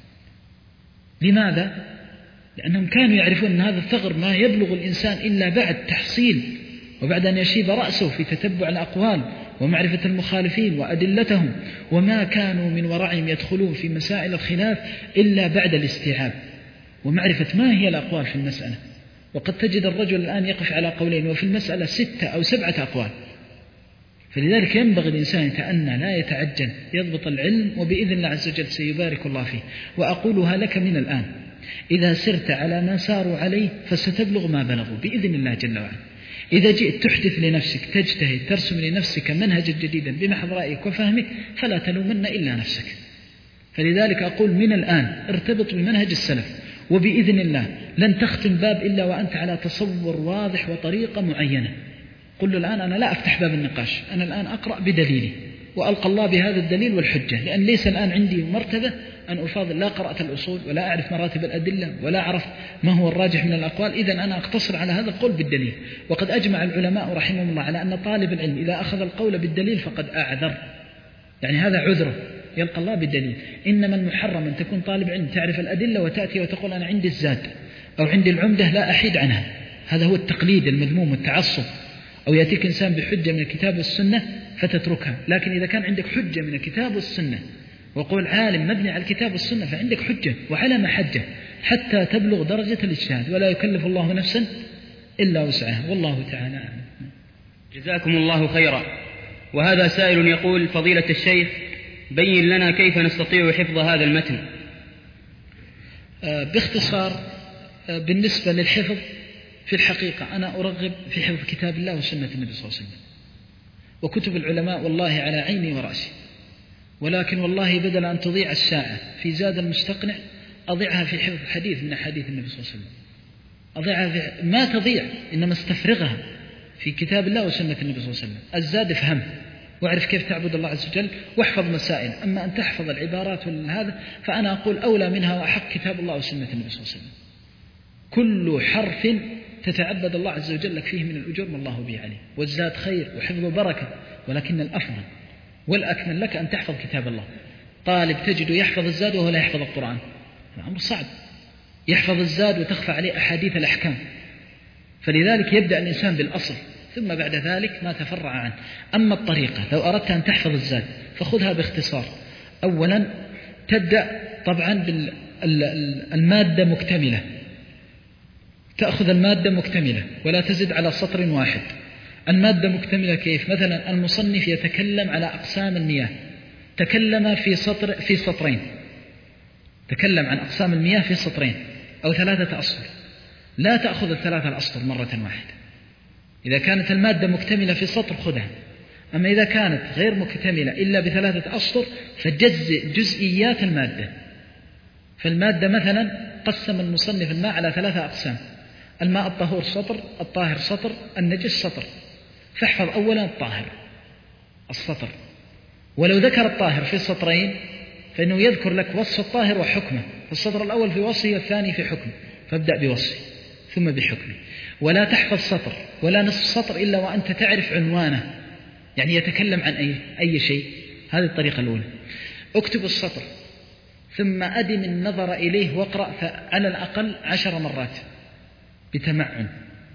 لماذا؟ لأنهم كانوا يعرفون أن هذا الثغر ما يبلغ الإنسان إلا بعد تحصيل وبعد أن يشيب رأسه في تتبع الأقوال ومعرفة المخالفين وأدلتهم، وما كانوا من ورعهم يدخلون في مسائل الخلاف إلا بعد الاستيعاب ومعرفة ما هي الأقوال في المسألة. وقد تجد الرجل الآن يقف على قولين وفي المسألة ستة أو سبعة أقوال. فلذلك ينبغي الإنسان يتأنى لا يتعجل، يضبط العلم، وبإذن الله عز وجل سيبارك الله فيه. وأقولها لك من الآن، إذا سرت على ما ساروا عليه فستبلغ ما بلغوا بإذن الله جل وعلا. إذا جئت تحدث لنفسك، تجتهد، ترسم لنفسك منهجا جديدا بمحض رأيك وفهمك، فلا تلومن إلا نفسك. فلذلك أقول من الآن ارتبط بمنهج السلف، وبإذن الله لن تختم باب إلا وأنت على تصور واضح وطريقة معينة. قل له الآن أنا لا أفتح باب النقاش، أنا الآن أقرأ بدليلي وألقى الله بهذا الدليل والحجة، لأن ليس الآن عندي مرتبة أن أفاضل، لا قرأت الأصول ولا أعرف مراتب الأدلة ولا أعرف ما هو الراجح من الأقوال. إذن أنا أقتصر على هذا القول بالدليل. وقد أجمع العلماء رحمهم الله على أن طالب العلم إذا أخذ القول بالدليل فقد أعذر، يعني هذا عذره يلقى الله بالدليل. إنما المحرم أن تكون طالب علم تعرف الأدلة وتأتي وتقول أنا عندي الزاد أو عندي العمدة لا أحيد عنها، هذا هو التقليد المذموم والتعصب. أو يأتيك إنسان بحجة من الكتاب والسنة فتتركها. لكن إذا كان عندك حجة من الكتاب والسنة وقول عالم مبني على الكتاب والسنة فعندك حجة وعلى محجة حتى تبلغ درجة الاجتهاد، ولا يكلف الله نفسا إلا وسعها، والله تعالى أعلم. جزاكم الله خيرا. وهذا سائل يقول: فضيلة الشيخ، بين لنا كيف نستطيع حفظ هذا المتن. آه باختصار، آه بالنسبة للحفظ في الحقيقة أنا أرغب في حفظ كتاب الله وسنة النبي صلى الله عليه وسلم وكتب العلماء، والله على عيني ورأسي. ولكن والله بدل أن تضيع الساعة في زاد المستقنع أضيعها في حفظ حديث من حديث النبي صلى الله عليه وسلم. أضيعها في ما تضيع، إنما استفرغها في كتاب الله وسنة النبي صلى الله عليه وسلم. الزاد افهم واعرف كيف تعبد الله عز وجل واحفظ مسائل. أما أن تحفظ العبارات والهذا فأنا أقول أولى منها وأحق كتاب الله وسنة النبي صلى الله عليه وسلم. كل حرف تتعبد الله عز وجل لك فيه من الأجور ما الله به عليه، والزاد خير وحفظ بركة، ولكن الأفضل والأكمل لك أن تحفظ كتاب الله. طالب تجده يحفظ الزاد وهو لا يحفظ القرآن، الأمر صعب. يحفظ الزاد وتخفى عليه أحاديث الأحكام. فلذلك يبدأ الإنسان بالأصل ثم بعد ذلك ما تفرع عنه. أما الطريقة لو أردت أن تحفظ الزاد فخذها باختصار. أولا تبدأ طبعا بالمادة مكتملة، تأخذ المادة مكتملة ولا تزد على سطر واحد. المادة مكتملة كيف؟ مثلا المصنف يتكلم على أقسام المياه، تكلم في سطر في سطرين، تكلم عن أقسام المياه في سطرين أو ثلاثة أسطر، لا تأخذ الثلاثة الأسطر مرة واحدة. إذا كانت المادة مكتملة في سطر خذها. أما إذا كانت غير مكتملة إلا بثلاثة أسطر فجزء جزئيات المادة. فالمادة مثلا قسم المصنف الماء على ثلاثة أقسام: الماء الطهور سطر، الطاهر سطر، النجس سطر. فاحفظ أولا الطاهر السطر، ولو ذكر الطاهر في سطرين فإنه يذكر لك وصف الطاهر وحكمه، فالسطر الأول في وصفه والثاني في حكمه، فابدأ بوصفه ثم بحكمه. ولا تحفظ سطر ولا نصف سطر إلا وأنت تعرف عنوانه، يعني يتكلم عن أي, أي شيء. هذه الطريقة الأولى. اكتب السطر ثم أدم النظر إليه واقرأ على الأقل عشر مرات بتمعن،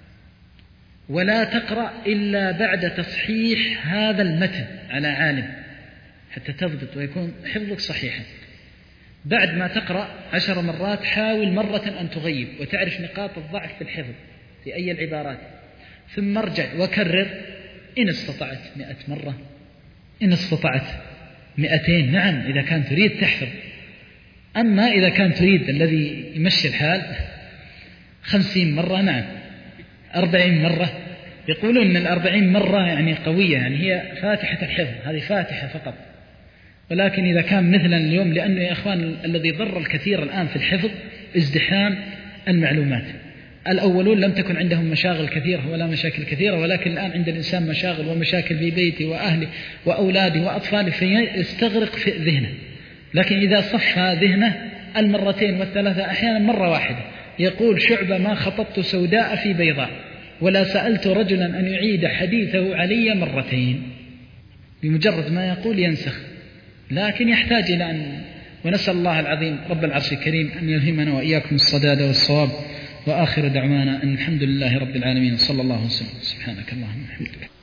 ولا تقرأ إلا بعد تصحيح هذا المتن على عالم حتى تضبط ويكون حفظك صحيحا. بعد ما تقرأ عشر مرات حاول مرة أن تغيب وتعرف نقاط الضعف في الحفظ في أي العبارات، ثم ارجع وكرر إن استطعت مئة مرة، إن استطعت مئتين، نعم إذا كان تريد تحفظ. أما إذا كان تريد الذي يمشي الحال خمسين مرة نعم، أربعين مرة، يقولون أن الأربعين مرة يعني قوية، يعني هي فاتحة الحفظ، هذه فاتحة فقط. ولكن إذا كان مثلا اليوم، لأنه يا إخوان الذي ضر الكثير الآن في الحفظ ازدحام المعلومات. الأولون لم تكن عندهم مشاغل كثيرة ولا مشاكل كثيرة، ولكن الآن عند الإنسان مشاغل ومشاكل في بيته وأهله وأولاده وأطفاله، فيستغرق في ذهنه. لكن إذا صفى ذهنه المرتين والثلاثة أحيانا مرة واحدة، يقول شعبة: ما خطبت سوداء في بيضاء ولا سألت رجلا أن يعيد حديثه علي مرتين. بمجرد ما يقول ينسخ، لكن يحتاج إلى أن، ونسأل الله العظيم رب العرش الكريم أن يلهمنا وإياكم الصداد والصواب. وآخر دعوانا أن الحمد لله رب العالمين، صلى الله وسلم. سبحانك اللهم وبحمدك.